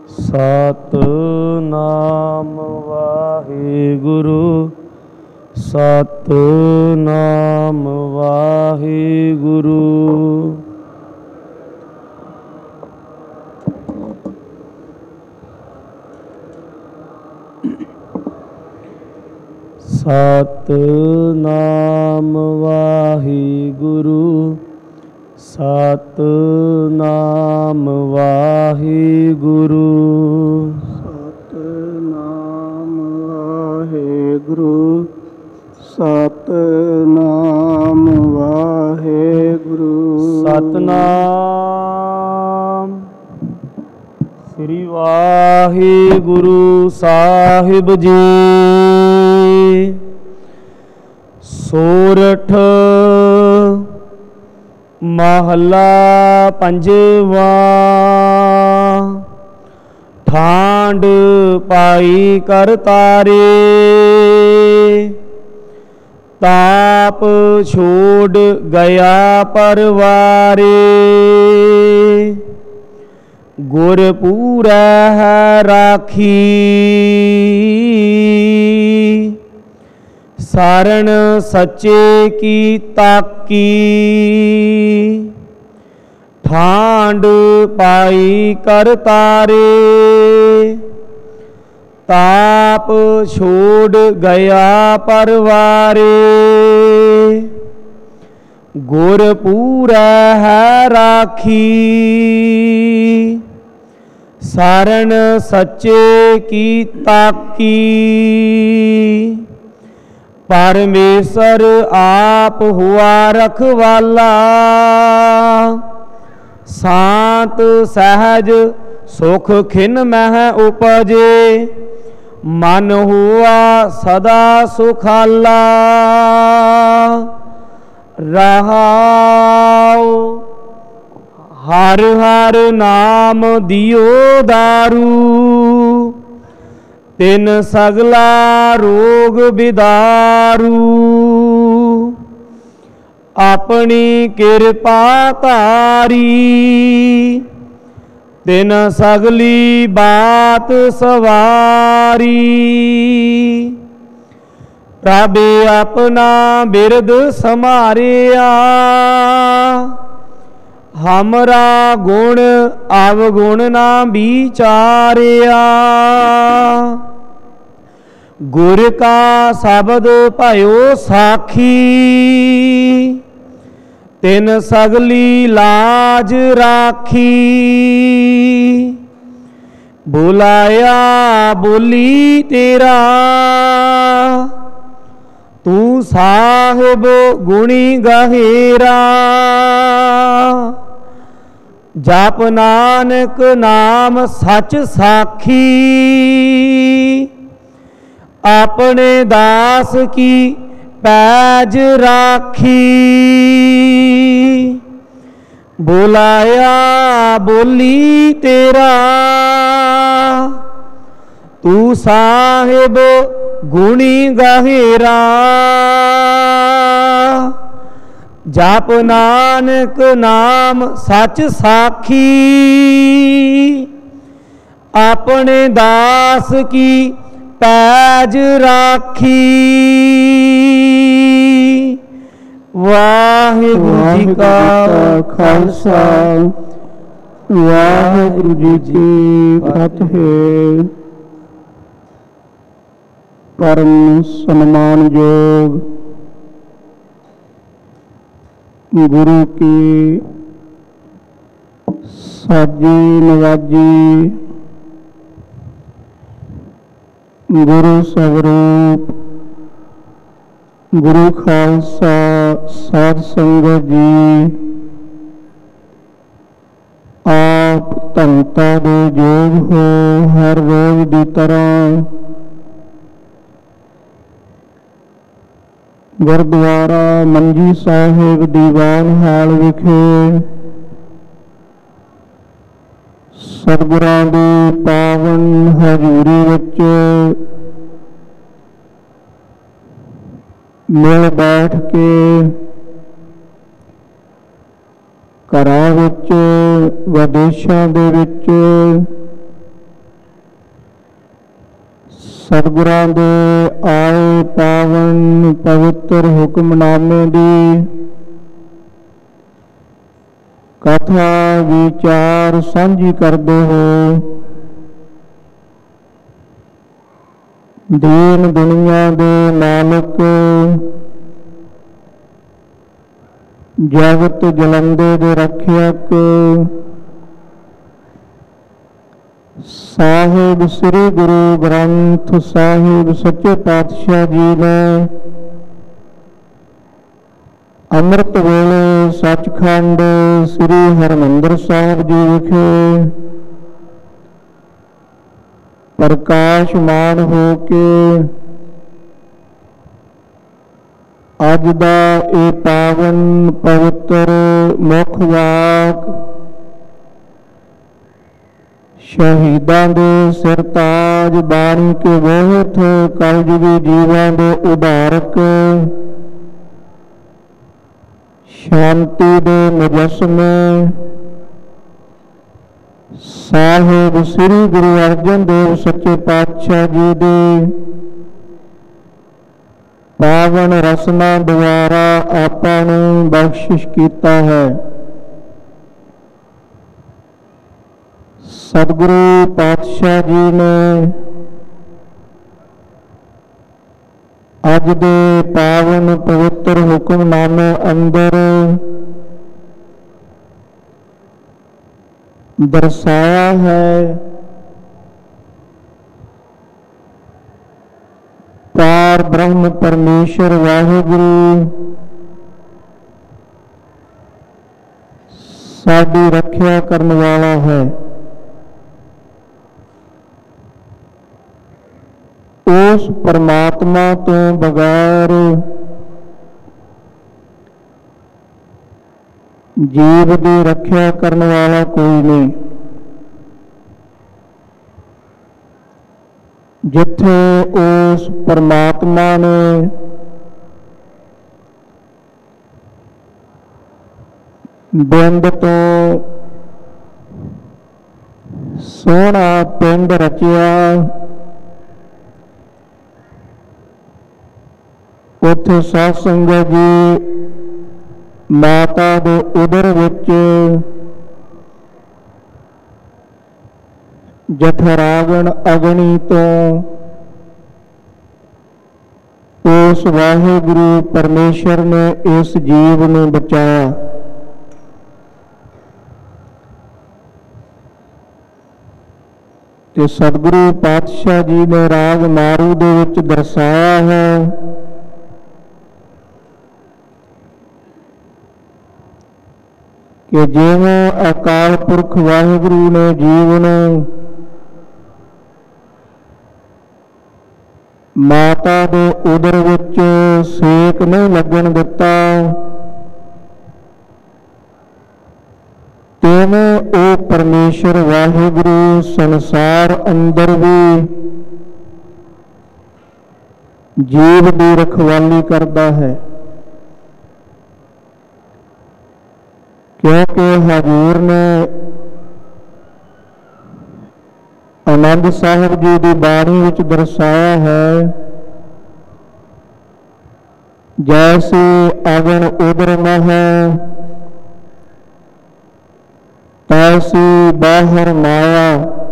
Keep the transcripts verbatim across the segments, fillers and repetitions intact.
ਸਤਿਨਾਮ ਵਾਹਿਗੁਰੂ ਸਤਿਨਾਮ ਵਾਹਿਗੁਰੂ। ਸਤਿਨਾਮ ਵਾਹਿਗੁਰੂ ਸਤਿਨਾਮ ਵਾਹਿਗੁਰੂ। ਸਤਿਨਾਮ ਵਾਹਿਗੁਰੂ ਸਤਿਨਾਮ ਵਾਹਿਗੁਰੂ। ਸਤਿਨਾਮ ਸ੍ਰੀ ਵਾਹਿਗੁਰੂ ਸਾਹਿਬ ਜੀ। ਸੋਰਠ ਮਹਲਾ ਪੰਜਵਾ। ਠਾਂਡ ਪਾਈ ਕਰਤਾਰੇ ਤਾਪ ਛੋੜ ਗਿਆ ਪਰਵਾਰੇ। ਗੁਰ ਪੂਰੈ ਹੈ ਰਾਖੀ ਸਾਰਣ ਸੱਚੇ ਕੀ ਤਾਕੀ। ਠਾਂਡ ਪਾਈ ਕਰਤਾਰੇ ਤਾਪ ਛੋੜ ਗਿਆ ਪਰਵਾਰੇ। ਗੁਰ ਪੂਰੈ ਹੈ ਰਾਖੀ ਸਾਰਣ ਸੱਚੇ ਕੀ ਤਾਕੀ। ਪਰਮੇਸ਼ਰ ਆਪ ਹੁਆ ਰਖਵਾਲਾ ਸ਼ਾਂਤ ਸਹਿਜ ਸੁਖ ਖਿਨ ਮਹਿ ਉਪਜੇ। ਮਨ ਹੁਆ ਸਦਾ ਸੁਖਾਲਾ ਰਹਾਉ। ਹਰ ਹਰ ਨਾਮ ਦਿਓ ਦਾਰੂ ਤਿਨ ਸਗਲਾ ਰੋਗ ਬਿਦਾਰੂ। ਆਪਣੀ ਕਿਰਪਾ ਧਾਰੀ ਤਿਨ ਸਗਲੀ ਬਾਤ ਸਵਾਰੀ। ਪ੍ਰਭ ਆਪਣਾ ਬਿਰਦ ਸਮਾਰਿਆ ਹਮਰਾ ਗੁਣ ਅਵਗੁਣ ਨਾ ਵਿਚਾਰਿਆ। ਗੁਰ ਕਾ ਸ਼ਬਦ ਭਇਓ ਸਾਖੀ ਤਿਨ ਸਗਲੀ ਲਾਜ ਰਾਖੀ। ਬੁਲਾਇਆ ਬੋਲੀ ਤੇਰਾ ਤੂੰ ਸਾਹਿਬ ਗੁਣੀ ਗਹਿਰਾ। ਜਪ ਨਾਨਕ ਨਾਮ ਸੱਚ ਸਾਖੀ ਆਪਣੇ ਦਾਸ ਕੀ ਪੈਜ ਰਾਖੀ। ਬੁਲਾਇਆ ਬੋਲੀ ਤੇਰਾ ਤੂੰ ਸਾਹਿਬ ਗੁਣੀ ਗਹਿਰਾ। ਜਪ ਨਾਨਕ ਨਾਮ ਸੱਚ ਸਾਖੀ ਆਪਣੇ ਦਾਸ ਕੀ ਪੈਜ ਰਾਖੀ। ਵਾਹਿਗੁਰੂ ਜੀ ਕਾ ਖਾਲਸਾ ਵਾਹਿਗੁਰੂ ਜੀ ਕੀ ਫਤਿਹ। ਪਰਮ ਸਨਮਾਨਯੋਗ ਗੁਰੂ ਕੀ ਸਾਜੀ ਨਵਾਜੀ ਗੁਰੂ ਸਵਰੂਪ ਗੁਰੂ ਖਾਲਸਾ ਸਾਧ ਸੰਗਤ ਜੀ। ਆਪ ਧੰਤਾ ਦੇ ਯੋਗ ਹੋ ਹਰ ਰੋਜ਼ ਦੀ ਤਰ੍ਹਾਂ ਗੁਰਦੁਆਰਾ ਮੰਜੀ ਸਾਹਿਬ ਦੀਵਾਨ ਹਾਲ ਵਿਖੇ ਸਤਿਗੁਰਾਂ ਦੀ ਪਾਵਨ ਹਜ਼ੂਰੀ ਵਿੱਚ ਮਿਲ ਬੈਠ ਕੇ ਘਰਾਂ ਵਿੱਚ ਵਿਦੇਸ਼ਾਂ ਦੇ ਵਿੱਚ सतगुरां दे आए पावन पवित्र हुक्मनामे दी कथा विचार सांझी करदे हो। दीन दुनिया दे मालिक जगत जलंदे दे रखियक साहिब श्री गुरु ग्रंथ साहिब सच्चे पातशाह जी ने अमृत वेले सचखंड श्री हरमंदिर साहिब जी विखे प्रकाशमान हो के अज दा ये पावन पवित्र मुख वाक शहीदां दे सिरताज बाणी के बहुत कलयुगी जीवां दे उधारक शांति दे मुजस्मे साहिब श्री गुरु अर्जन देव सच्चे पातशाह जी दे पावन रसना द्वारा आपां नूं बख्शिश कीता है। सतगुरु पातशाह जी ने अज दे पावन पवित्र हुक्मनामे अंदर दर्शाया है पार ब्रह्म परमेश्वर वाहिगुरु साडी रक्षा करने वाला है। उस परमात्मा तो बगैर जीव की रक्षा करने वाला कोई नहीं। जिथे उस परमात्मा ने बिंद तो सोहना पिंड रचिया उथे साध संगत जी माता दे उदर विच जठरागण अग्नि तो उस वाहिगुरु परमेश्वर ने इस जीव ने बचाया। ते सतगुरु पातशाह जी ने राग मारू दे विच दर्शाया है कि जिवें अकाल पुरख वाहिगुरु ने जीव नूं माता दे उदर विच सेक नहीं लगन दिता, तिवें ओ परमेश्वर वाहिगुरु संसार अंदर भी जीव की रखवाली करता है। क्योंकि हजूर ने आनंद साहिब जी की बाणी विच दर्शाया है जैसे अगन उदर न है तैसी बाहर माया,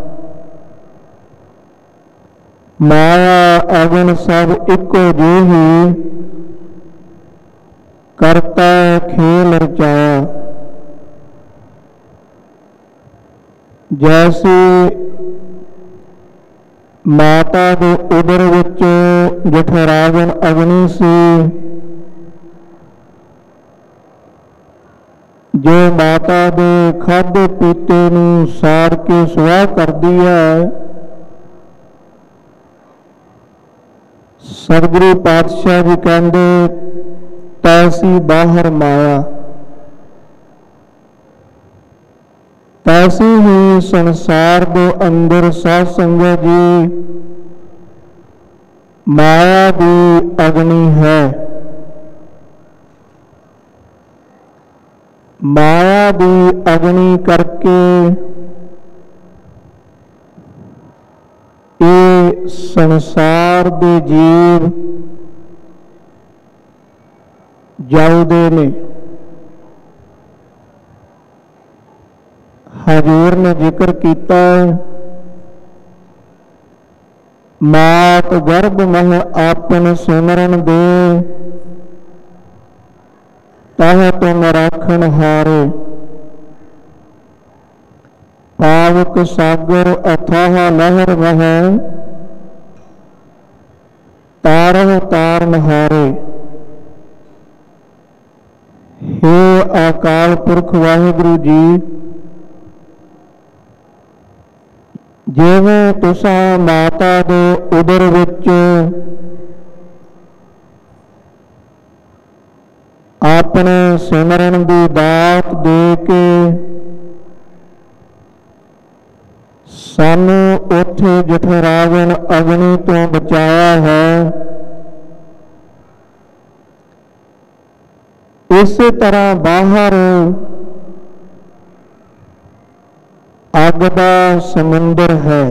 माया अगन सब इको जिही करता खेल रचाया। जैसे माता के उदर विच जठरागन अग्नि सी जो माता के खाधे पीते नूं साड़ के सुआह करदी है, सतगुरु पातशाह जी कहंदे तैसी बाहर माया। तैसी ही संसार के अंदर साध संगत जी माया की अग्नि है। माया की अग्नि करके ये संसार दे जीव जाउदे ने। हजूर ने जिक्र किया मात गर्भ मह आपन सिमरन दे तह तुम राखण हारे। पावक सागर अथाह लहर वह तारह तारन हारे। हे अकाल पुरख वाहिगुरु जी, जिवें तुसां माता दे उदर विच अपने सिमरन की दात दे के सानू उथे जठरावण अग्नि तो बचाया है, इस तरह बाहर अग दा समुंदर है।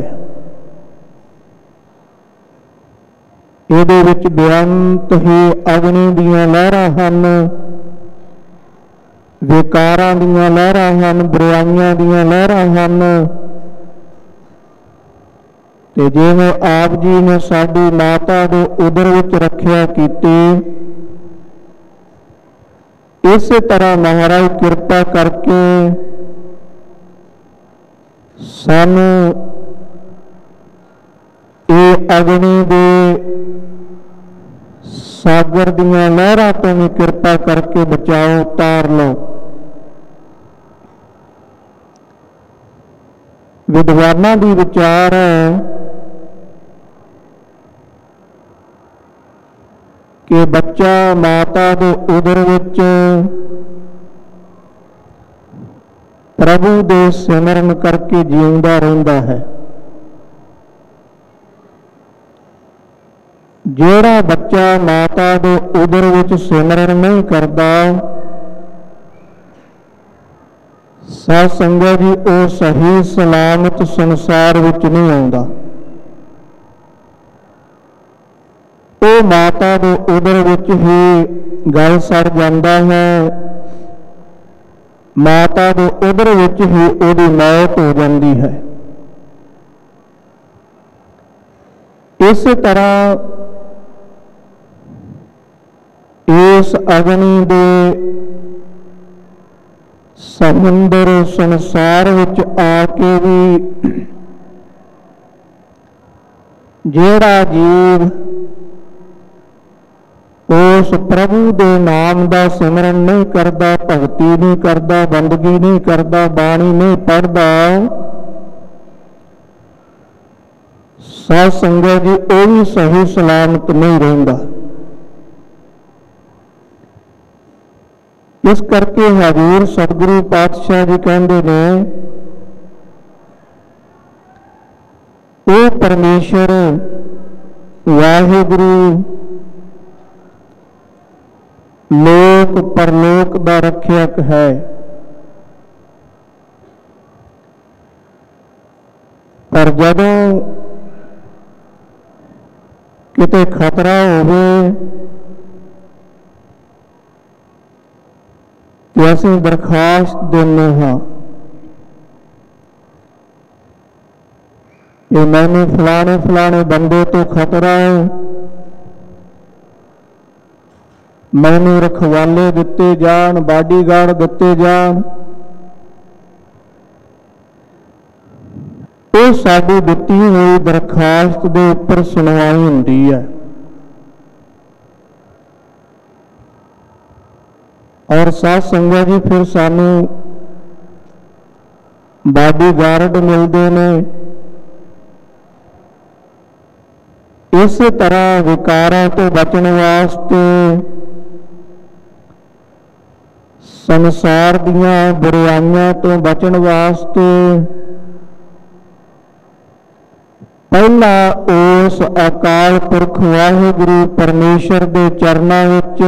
इहदे विच बेअंत ही अग्नि दीयां लहरां हन, विकारां दीयां लहरां हन, बुराइयां दीयां लहरां हन। ते जिवें आप जी ने साडी माता दे उदर विच रखिया कीती, इस तरह महाराज कृपा करके सानू ये अग्नि दे सागर दीयां लहरां तो भी कृपा करके बचाओ, तार लो। विद्वानां दी विचार है कि बच्चा माता दे उदर विच प्रभु दे सिमरन करके जीउंदा रहिंदा है। जेड़ा बच्चा माता दे उदर विच सिमरन नहीं करता, साध संगत जी वो सही सलामत संसार विच नहीं आउंदा। वो माता दे उदर विच ही गल सड़ जाता है, माता दे उदर विच ही उहदी मौत हो जाती है। इस तरह इस अग्नि दे समुंदर संसार विच आके भी जेड़ा जीव उस प्रभु दे नाम का सिमरन नहीं करता, भगती नहीं करता, बंदगी नहीं करता, बाणी नहीं पढ़ता, साध संगत जी वो भी सही सलामत नहीं रहिंदा। इस करके हजूर सतगुरु पातशाह जी कहते ने, ओ परमेश्वर वाहिगुरु लोक परलोक दा रखियक है। पर जदों किते खतरा होवे तो असीं दरखास्त देने हाँ कि मैंने फलाने फलाने बंदे तो खतरा है, मैनू रखवाले दिते जान, बाडीगार्ड दिते जान। वो साडी दिती हुई दरखास्त के उपर सुनवाई हुंदी है। और साध संगत जी फिर सानू बाडीगार्ड मिलते हैं। इस तरह विकारां तो बचने वास्ते, संसार दियां बुराइयां तो बचन वास्ते पहला उस अकाल पुरख वाहिगुरु परमेश्वर के चरणों विच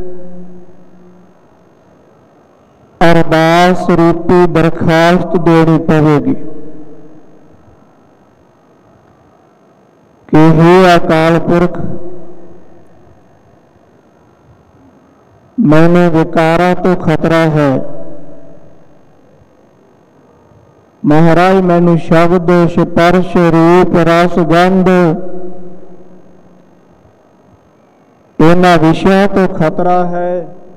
अरदास रूपी दरखास्त देनी पवेगी। कि हे अकाल पुरख, मैंने विकारा तो खतरा है। महाराज मैनू शब्द स्पर्श रूप रस गंध इन्हां विषयां तो खतरा है।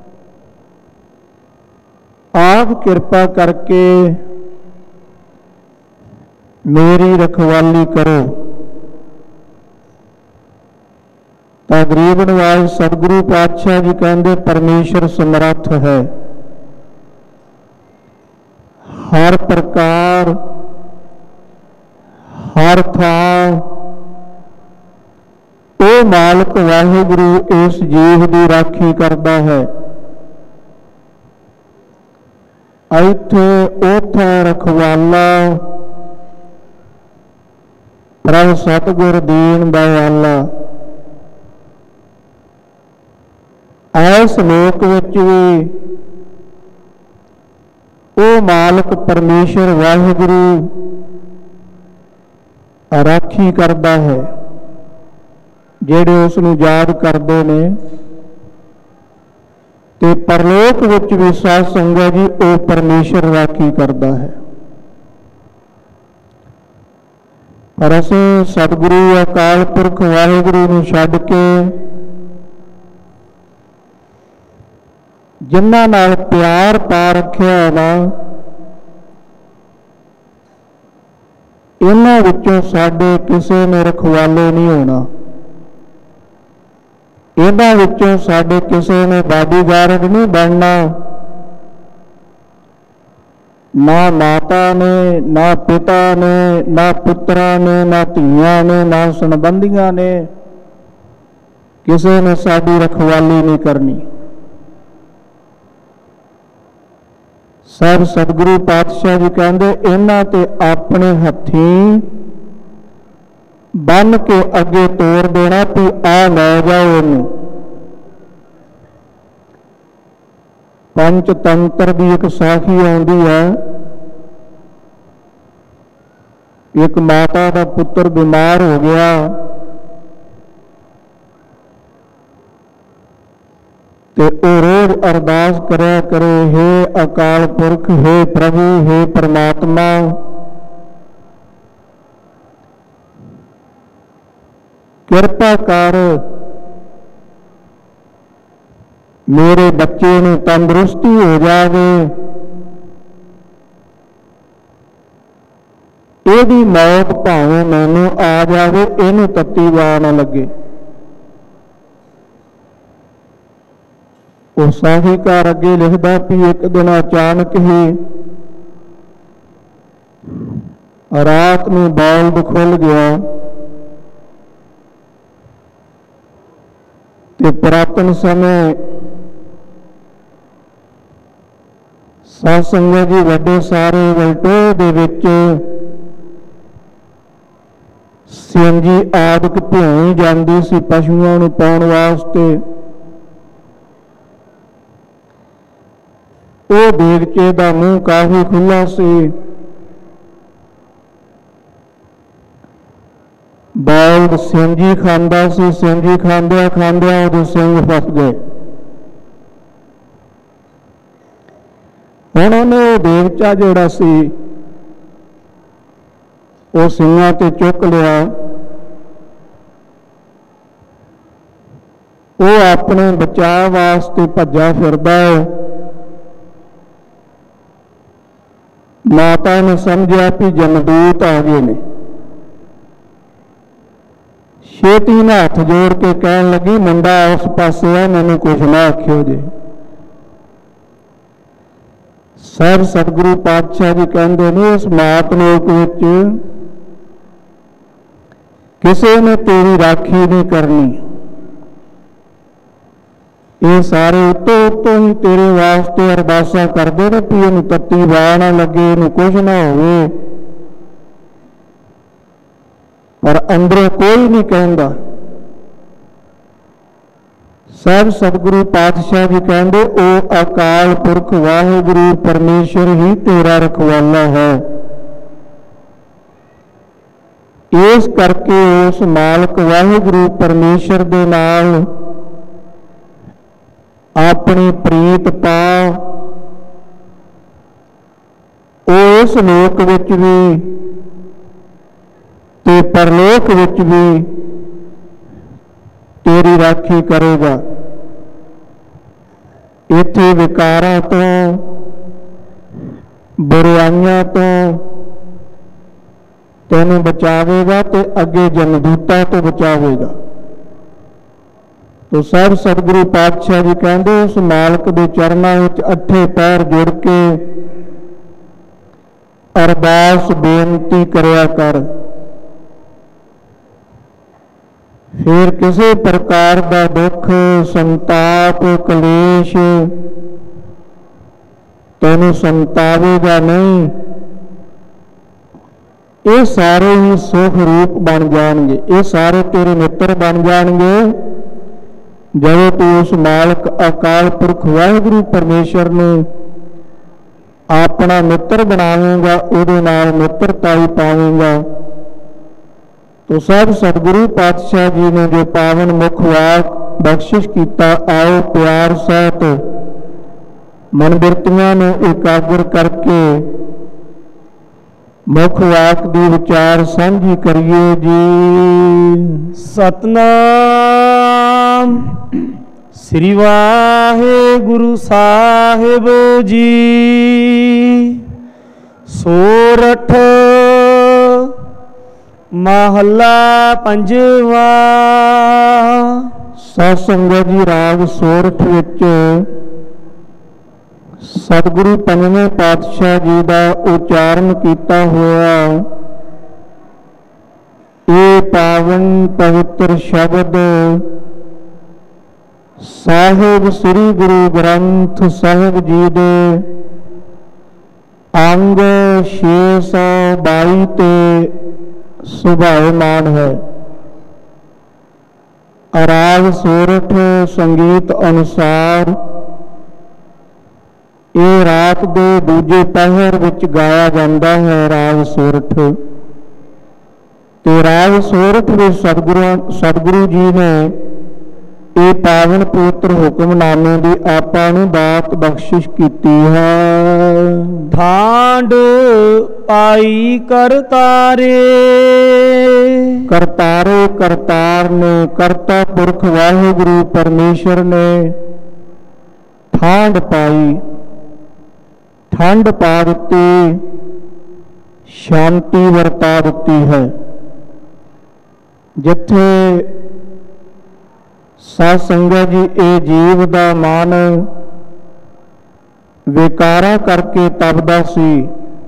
आप कृपा करके मेरी रखवाली करो। तो गरीब नवाज सतगुरु पातशाह जी कहते परमेश्वर समर्थ है, हर प्रकार हर थां ओ मालक वाहिगुरु इस जीव की राखी करता है। इत्थे उथे रखवाला प्रभ सतगुर दीन दयाला। इस लोक विच भी ओ मालक परमेश्वर वाहिगुरु राखी करता है, जेड़े उसनूं याद करते ने। ते परलोक विच भी साध संगत जी ओ परमेश्वर राखी करता है। पर असीं सतगुरु अकाल पुरख वाहिगुरु नूं छड्ड के जिन्हां नाल प्यार पा रखिया ना, इन्हां विचों साडे किसी ने रखवाले नहीं होना। इन्हां विचों साडे किसी ने बाडीगार्ड नहीं बनना। ना माता ने, ना पिता ने, ना पुत्रा ने, ना धीआं ने, ना संबंधियां ने, किसी ने साडी रखवाली नहीं करनी। सब सतगुरु पातशाह जी कहते इन्हां ते अपने हथीं बन के अगे तोड़ देना भी आ लै जाओ इनू। पंचतंत्र की एक साखी आउंदी है। एक माता का पुत्र बीमार हो गया, ते ओ रोज अरदास करया करे, हे अकाल पुरख, हे प्रभु, हे परमात्मा, कृपा कर मेरे बच्चे नूं तंदुरुस्ती हो जावे, इहदी मौत भावें मैनूं आ जावे, इहनूं तत्ती वाह ना लगे। वो साहिकार अगे लिखदा भी एक दिन अचानक ही रात में बाल्ब खुल गया ते पुरातन समय साध संगत जी वड्डे सारे वलटोह दे विच सिंजी आदक भ्योई जाती सी पशुओं नूं पाउण वास्ते। वो देगचे का मूँह काफी खुला सी। बाल्द सिंजी खांदा सी, सिंजी खांदिया खांदिया उहदे सिंग फस गए। हुण उहने देगचा जिहड़ा सी वो सिंगां ते चुक लिया। वो अपने बचाव वास्ते भज्जा फिरदा है। माता ने समझा कि जमदूत आ गए ने, छेती ने हथ जोड़ के कहन लगी, मुंडा उस पासे है, मैनू कुछ ना आखियो जे। सब सतगुरु पातशाह जी कहते हैं इस मात लोक विच किसी ने तेरी राखी नहीं करनी। ये सारे उत्तों उत्तों ही तेरे वास्ते अरदासा करते हैं भी इनू तत्ती वाह ना लगे, इनू कुछ ना हो, पर अंदरों कोई नहीं कहता। सब सतगुरु पातशाह जी कहते ओ अकाल पुरख वाहिगुरु परमेश्वर ही तेरा रखवाला है। ਇਸ ਕਰਕੇ ਉਸ ਮਾਲਕ ਵਾਹਿਗੁਰੂ ਪਰਮੇਸ਼ਰ ਦੇ ਨਾਲ ਆਪਣੀ ਪ੍ਰੀਤ ਪਾ ਉਹ ਇਸ ਲੋਕ ਵਿੱਚ ਵੀ ਤੇ ਪਰਲੋਕ ਵਿੱਚ ਵੀ ਤੇਰੀ ਰਾਖੀ ਕਰੇਗਾ। ਇੱਥੇ ਵਿਕਾਰਾਂ ਤੋਂ, ਬੁਰਾਈਆਂ ਤੋਂ ਤੈਨੂੰ ਬਚਾਵੇਗਾ ਤੇ ਅੱਗੇ ਜਮਦੂਤਾਂ ਤੋਂ ਬਚਾਵੇਗਾ। ਤੋ ਸਭ ਸਤਿਗੁਰੂ ਪਾਤਸ਼ਾਹ ਜੀ ਕਹਿੰਦੇ ਉਸ ਮਾਲਕ ਦੇ ਚਰਨਾਂ ਵਿੱਚ ਅੱਠੇ ਪੈਰ ਜੁੜ ਕੇ ਅਰਦਾਸ ਬੇਨਤੀ ਕਰਿਆ ਕਰ। ਫਿਰ ਕਿਸੇ ਪ੍ਰਕਾਰ ਦਾ ਦੁੱਖ, ਸੰਤਾਪ, ਕਲੇਸ਼ ਤੈਨੂੰ ਸੰਤਾਵੇਗਾ ਨਹੀਂ। ਇਹ ਸਾਰੇ ਹੀ ਸੁਖ ਰੂਪ ਬਣ ਜਾਣਗੇ, ਇਹ ਸਾਰੇ ਤੇਰੇ ਮਿੱਤਰ ਬਣ ਜਾਣਗੇ ਜਦੋਂ ਤੂੰ ਉਸ ਮਾਲਕ ਅਕਾਲ ਪੁਰਖ ਵਾਹਿਗੁਰੂ ਪਰਮੇਸ਼ਰ ਨੂੰ ਆਪਣਾ ਮਿੱਤਰ ਬਣਾਵੇਂਗਾ, ਉਹਦੇ ਨਾਲ ਮਿੱਤਰਤਾ ਹੀ ਪਾਵੇਂਗਾ। ਤੋ ਸਭ ਸਤਿਗੁਰੂ ਪਾਤਸ਼ਾਹ ਜੀ ਨੇ ਜੋ ਪਾਵਨ ਮੁਖ ਵਾਕ ਬਖਸ਼ਿਸ਼ ਕੀਤਾ, ਆਓ ਪਿਆਰ ਸਹਿਤ ਮਨ ਬਿਰਤੀਆਂ ਨੂੰ ਇਕਾਗਰ ਕਰਕੇ ਮੁਖ ਵਾਕ ਦੀ ਵਿਚਾਰ ਸਾਂਝੀ ਕਰੀਏ ਜੀ। ਸਤਨਾਮ ਸ੍ਰੀ ਵਾਹਿਗੁਰੂ ਸਾਹਿਬ ਜੀ। ਸੋਰਠ ਮਹੱਲਾ ਪੰਜਵਾ। ਸਾਧ ਸੰਗਤ ਜੀ, ਰਾਗ ਸੋਰਠ ਵਿੱਚ ਸਤਿਗੁਰੂ ਪੰਜਵੇਂ ਪਾਤਸ਼ਾਹ ਜੀ ਦਾ ਉਚਾਰਨ ਕੀਤਾ ਹੋਇਆ ਇਹ ਪਾਵਨ ਪਵਿੱਤਰ ਸ਼ਬਦ ਸਾਹਿਬ ਸ੍ਰੀ ਗੁਰੂ ਗ੍ਰੰਥ ਸਾਹਿਬ ਜੀ ਦੇ ਅੰਗ ਛੇ ਸੌ ਬਾਈ ਤੇ ਸੁਭਾਇਮਾਨ ਹੈ। ਰਾਗ ਸੋਰਠ ਸੰਗੀਤ ਅਨੁਸਾਰ ਇਹ ਰਾਤ ਦੇ ਦੂਜੇ ਪਹਿਰ ਵਿੱਚ ਗਾਇਆ ਜਾਂਦਾ ਹੈ। ਰਾਗ ਸੋਰਠ ਤੇ ਰਾਗ ਸੋਰਠ ਵਿੱਚ ਸਤਿਗੁਰੂ ਸਤਿਗੁਰੂ ਜੀ ਨੇ ਇਹ ਪਾਵਨ ਪਵਿੱਤਰ ਹੁਕਮਨਾਮੇ ਦੀ ਆਪਾਂ ਨੂੰ ਦਾਤ ਬਖਸ਼ਿਸ਼ ਕੀਤੀ ਹੈ। ਠਾਂਡ ਪਾਈ ਕਰਤਾਰੇ। ਕਰਤਾਰੇ ਕਰਤਾਰ ਨੇ, ਕਰਤਾ ਪੁਰਖ ਵਾਹਿਗੁਰੂ ਪਰਮੇਸ਼ਰ ਨੇ ਠਾਂਡ ਪਾਈ, ਠੰਡ ਪਾ ਦਿੱਤੀ, ਸ਼ਾਂਤੀ ਵਰਤਾ ਦਿੱਤੀ ਹੈ। ਜਿੱਥੇ ਸਾਧ ਸੰਗਤ ਜੀ ਇਹ ਜੀਵ ਦਾ ਮਨ ਵਿਕਾਰਾਂ ਕਰਕੇ ਤਪਦਾ ਸੀ,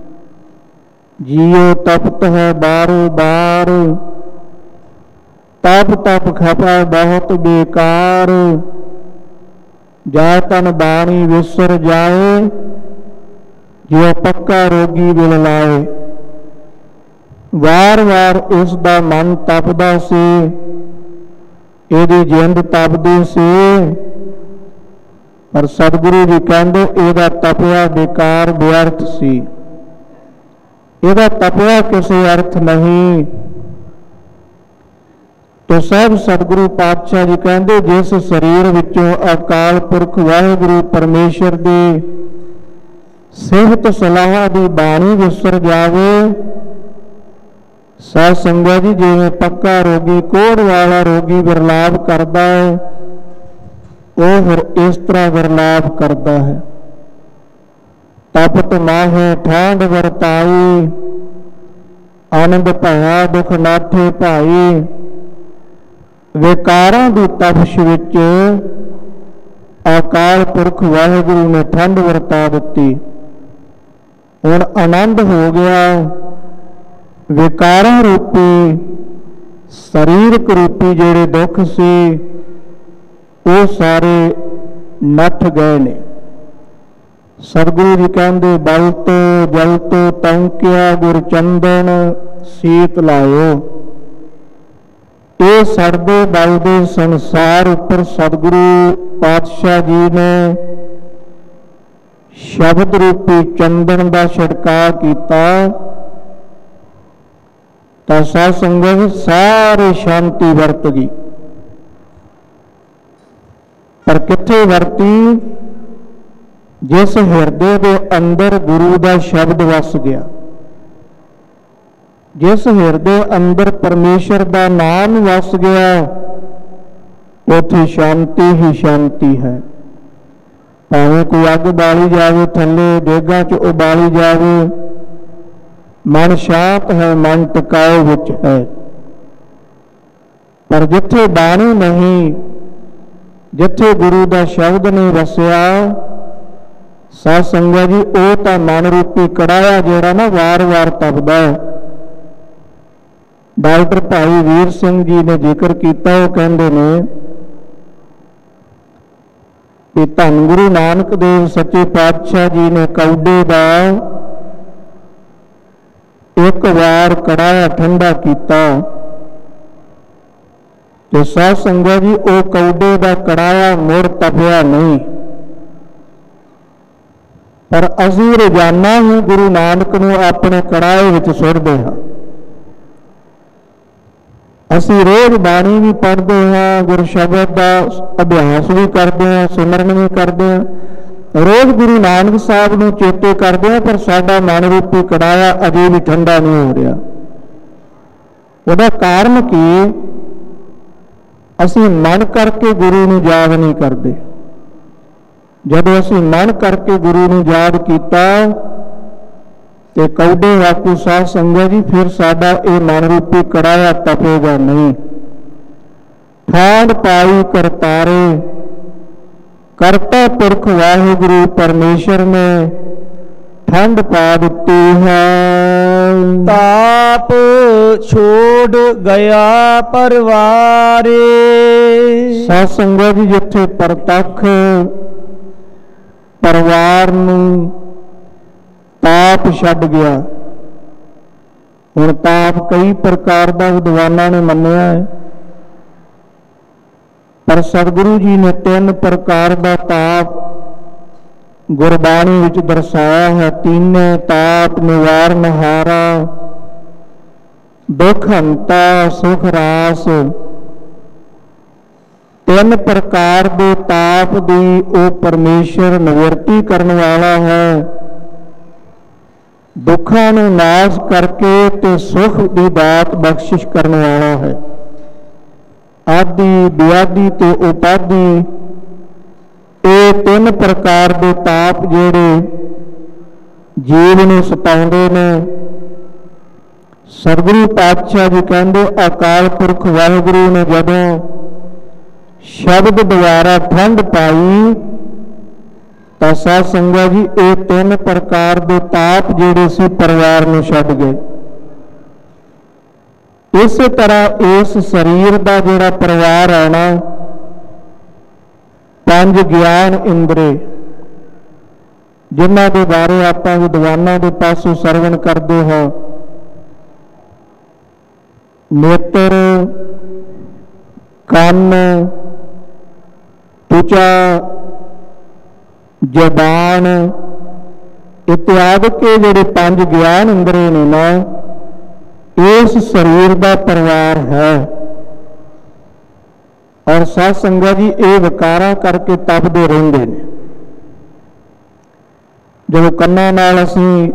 ਜੀਉ ਤਪਤ ਹੈ ਬਾਰੋ ਬਾਰ, ਤਪ ਤਪ ਖਪੈ ਬਹੁਤ ਬੇਕਾਰ, ਜਾ ਤਨ ਬਾਣੀ ਵਿਸਰ ਜਾਏ, ਜਿਉ ਪੱਕਾ ਰੋਗੀ ਬਿਲ ਲਾਏ। ਵਾਰ ਵਾਰ ਇਸ ਦਾ ਮਨ ਤਪਦਾ ਸੀ, ਇਹਦੀ ਜਿੰਦ ਤਪਦੀ ਸੀ, ਪਰ ਸਤਿਗੁਰੂ ਜੀ ਕਹਿੰਦੇ ਇਹਦਾ ਤਪਿਆ ਬੇਕਾਰ ਵਿਅਰਥ ਸੀ, ਇਹਦਾ ਤਪਿਆ ਕਿਸੇ ਅਰਥ ਨਹੀਂ। ਤੋ ਸਭ ਸਤਿਗੁਰੂ ਪਾਤਸ਼ਾਹ ਜੀ ਕਹਿੰਦੇ ਜਿਸ ਸਰੀਰ ਵਿੱਚੋਂ ਅਕਾਲ ਪੁਰਖ ਵਾਹਿਗੁਰੂ ਪਰਮੇਸ਼ਰ ਦੀ ਸਿਹਤ ਸਲਾਹ ਦੀ ਬਾਣੀ ਵਿਸਰ ਜਾਵੇ, ਸਾਧ ਸੰਗਤ ਜੀ ਜਿਵੇਂ ਪੱਕਾ ਰੋਗੀ, ਕੋੜ ਵਾਲਾ ਰੋਗੀ ਵਿਰਲਾਪ ਕਰਦਾ ਹੈ, ਉਹ ਫਿਰ ਇਸ ਤਰ੍ਹਾਂ ਵਿਰਲਾਪ ਕਰਦਾ ਹੈ। ਤਪਤ ਮਾਹੇ ਠਾਂਡ ਵਰਤਾਈ, ਆਨੰਦ ਭਇਆ ਦੁਖ ਨਾਠੇ ਭਾਈ। ਵਿਕਾਰਾਂ ਦੀ ਤਪਸ਼ ਵਿੱਚ ਅਕਾਲ ਪੁਰਖ ਵਾਹਿਗੁਰੂ ਨੇ ਠੰਡ ਵਰਤਾ ਦਿੱਤੀ। ਹੁਣ ਆਨੰਦ ਹੋ ਗਿਆ। ਵਿਕਾਰਾਂ ਰੂਪੀ ਸਰੀਰਕ ਰੂਪੀ ਜਿਹੜੇ ਦੁੱਖ ਸੀ ਉਹ ਸਾਰੇ ਨੱਠ ਗਏ ਨੇ। ਸਤਿਗੁਰੂ ਜੀ ਕਹਿੰਦੇ ਬਲ ਤੋਂ ਜਲ ਤੋਂ ਤੰਕਿਆ ਗੁਰ ਚੰਦਨ ਸੀਤ ਲਾਇਓ। ਇਹ ਸੜਦੇ ਬਲਦੇ ਸੰਸਾਰ ਉੱਪਰ ਸਤਿਗੁਰੂ ਪਾਤਸ਼ਾਹ ਜੀ ਨੇ ਸ਼ਬਦ ਰੂਪੀ ਚੰਦਨ ਦਾ ਛਿੜਕਾਅ ਕੀਤਾ। ਤਾਂ ਸਾਧ ਸੰਗਤ ਸਾਰੇ ਸ਼ਾਂਤੀ ਵਰਤ ਗਈ। ਪਰ ਕਿੱਥੇ ਵਰਤੀ? ਜਿਸ ਹਿਰਦੇ ਦੇ ਅੰਦਰ ਗੁਰੂ ਦਾ ਸ਼ਬਦ ਵਸ ਗਿਆ, ਜਿਸ ਹਿਰਦੇ ਅੰਦਰ ਪਰਮੇਸ਼ਰ ਦਾ ਨਾਮ ਵਸ ਗਿਆ, ਉੱਥੇ ਸ਼ਾਂਤੀ ਹੀ ਸ਼ਾਂਤੀ ਹੈ। ਭਾਵੇਂ ਕੋਈ ਅੱਗ ਬਾਲੀ ਜਾਵੇ, ਥੱਲੇ ਡੇਗਾਂ 'ਚ ਉਬਾਲੀ ਜਾਵੇ, ਮਨ ਸ਼ਾਂਤ ਹੈ, ਮਨ ਟਿਕਾਏ ਵਿੱਚ ਹੈ। ਪਰ ਜਿੱਥੇ ਬਾਣੀ ਨਹੀਂ, ਜਿੱਥੇ ਗੁਰੂ ਦਾ ਸ਼ਬਦ ਨਹੀਂ ਵਸਿਆ, ਸਾਧ ਸੰਗਤ ਜੀ, ਉਹ ਤਾਂ ਮਨ ਰੂਪੀ ਕੜਾਇਆ ਜਿਹੜਾ ਨਾ ਵਾਰ-ਵਾਰ ਤਪਦਾ ਹੈ। ਡਾਕਟਰ ਭਾਈ ਵੀਰ ਸਿੰਘ ਜੀ ਨੇ ਜ਼ਿਕਰ ਕੀਤਾ, ਉਹ ਕਹਿੰਦੇ ਨੇ ਕਿ ਧੰਨ ਗੁਰੂ ਨਾਨਕ ਦੇਵ ਸੱਚੇ ਪਾਤਸ਼ਾਹ ਜੀ ਨੇ ਕੌਡੇ ਦਾ ਇੱਕ ਵਾਰ ਕੜਾਇਆ ਠੰਡਾ ਕੀਤਾ ਤੇ ਸਾਧ ਸੰਗਤ ਜੀ, ਉਹ ਕੌਡੇ ਦਾ ਕੜਾਇਆ ਮੁੜ ਤਪਿਆ ਨਹੀਂ। ਪਰ ਅਸੀਂ ਰੋਜ਼ਾਨਾ ਹੀ ਗੁਰੂ ਨਾਨਕ ਨੂੰ ਆਪਣੇ ਕੜਾਏ ਵਿੱਚ ਸੁੱਟਦੇ ਹਾਂ। ਅਸੀਂ ਰੋਜ਼ ਬਾਣੀ ਵੀ ਪੜ੍ਹਦੇ ਹਾਂ, ਗੁਰ ਸ਼ਬਦ ਦਾ ਅਭਿਆਸ ਵੀ ਕਰਦੇ ਹਾਂ, ਸਿਮਰਨ ਵੀ ਕਰਦੇ ਹਾਂ, ਰੋਜ਼ ਗੁਰੂ ਨਾਨਕ ਸਾਹਿਬ ਨੂੰ ਚੇਤੇ ਕਰਦੇ ਹਾਂ, ਪਰ ਸਾਡਾ ਮਨ ਰੂਪੀ ਕੜਾਇਆ ਅਜੇ ਵੀ ਠੰਡਾ ਨਹੀਂ ਹੋ ਰਿਹਾ। ਉਹਦਾ ਕਾਰਨ ਕੀ? ਅਸੀਂ ਮਨ ਕਰਕੇ ਗੁਰੂ ਨੂੰ ਯਾਦ ਨਹੀਂ ਕਰਦੇ। ਜਦੋਂ ਅਸੀਂ ਮਨ ਕਰਕੇ ਗੁਰੂ ਨੂੰ ਯਾਦ ਕੀਤਾ ਤੇ ਕੌਡੇ ਵਾਕੂ ਸਾਧ ਸੰਗਤ ਜੀ, ਫਿਰ ਸਾਡਾ ਇਹ ਮਨ ਰੂਪੀ ਕੜਾਇਆ ਤਪੇਗਾ ਨਹੀਂ। ਠਾਂਡ ਪਾਈ ਕਰਤਾਰੇ, ਕਰਤਾ ਪੁਰਖ ਵਾਹਿਗੁਰੂ ਪਰਮੇਸ਼ਰ ਨੇ ਠੰਡ ਪਾ ਦਿੱਤੀ ਹੈ। ਤਾਪ ਛੋੜ ਗਿਆ ਪਰਵਾਰੇ। ਸਾਧ ਸੰਗਤ ਜੀ, ਜਿੱਥੇ ਪ੍ਰਤੱਖ ਪਰਿਵਾਰ ਨੂੰ ਤਾਪ ਛੱਡ ਗਿਆ। ਹੁਣ ਤਾਪ ਕਈ ਪ੍ਰਕਾਰ ਦਾ ਵਿਦਵਾਨਾਂ ਨੇ ਮੰਨਿਆ ਹੈ, ਪਰ ਸਤਿਗੁਰੂ ਜੀ ਨੇ ਤਿੰਨ ਪ੍ਰਕਾਰ ਦਾ ਤਾਪ ਗੁਰਬਾਣੀ ਵਿੱਚ ਦਰਸਾਇਆ ਹੈ। ਤੀਨੇ ਤਾਪ ਨਿਵਾਰਨ ਹਾਰਾ, ਦੁੱਖ ਹੰਤਾ ਸੁਖ ਰਾਸ। ਤਿੰਨ ਪ੍ਰਕਾਰ ਦੇ ਤਾਪ ਦੀ ਉਹ ਪਰਮੇਸ਼ਰ ਨਿਵਰਤੀ ਕਰਨ ਵਾਲਾ ਹੈ। ਦੁੱਖਾਂ ਨੂੰ ਨਾਸ਼ ਕਰਕੇ ਤੇ ਸੁਖ ਦੀ ਦਾਤ ਬਖਸ਼ਿਸ਼ ਕਰਨ ਵਾਲਾ ਹੈ। ਆਦਿ ਬਿਆਦਿ ਤੇ ਉਪਾਧੀ, ਇਹ ਤਿੰਨ ਪ੍ਰਕਾਰ ਦੇ ਤਾਪ ਜਿਹੜੇ ਜੀਵ ਨੂੰ ਸਤਾਉਂਦੇ ਨੇ, ਸਤਿਗੁਰੂ ਪਾਤਸ਼ਾਹ ਜੀ ਕਹਿੰਦੇ ਅਕਾਲ ਪੁਰਖ ਵਾਹਿਗੁਰੂ ਨੇ ਜਦੋਂ ਸ਼ਬਦ ਦੁਆਰਾ ਠੰਡ ਪਾਈ ਤਾਂ ਸਾਧ ਸੰਗਤ ਜੀ, ਇਹ ਤਿੰਨ ਪ੍ਰਕਾਰ ਦੇ ਤਾਪ ਜਿਹੜੇ ਸੀ ਪਰਿਵਾਰ ਨੂੰ ਛੱਡ ਗਏ। ਇਸੇ ਤਰ੍ਹਾਂ ਇਸ ਸਰੀਰ ਦਾ ਜਿਹੜਾ ਪਰਿਵਾਰ ਹੈ ਨਾ, ਪੰਜ ਗਿਆਨ ਇੰਦਰੇ, ਜਿਨ੍ਹਾਂ ਦੇ ਬਾਰੇ ਆਪਾਂ ਵਿਦਵਾਨਾਂ ਦੇ ਪਾਸੋਂ ਸਰਵਣ ਕਰਦੇ ਹਾਂ, ਨੇਤਰ, ਕੰਨ, ਤੁਚਾ, ਜ਼ਬਾਨ ਇਤਿਆਦਿ ਕੇ ਜਿਹੜੇ ਪੰਜ ਗਿਆਨ ਇੰਦਰੇ ਨੇ ਨਾ, ਇਸ ਸਰੀਰ ਦਾ ਪਰਿਵਾਰ ਹੈ। ਔਰ ਸਾਧ ਸੰਗਤ ਜੀ, ਇਹ ਵਿਕਾਰਾਂ ਕਰਕੇ ਤਪਦੇ ਰਹਿੰਦੇ ਨੇ। ਜਦੋਂ ਕੰਨਾਂ ਨਾਲ ਅਸੀਂ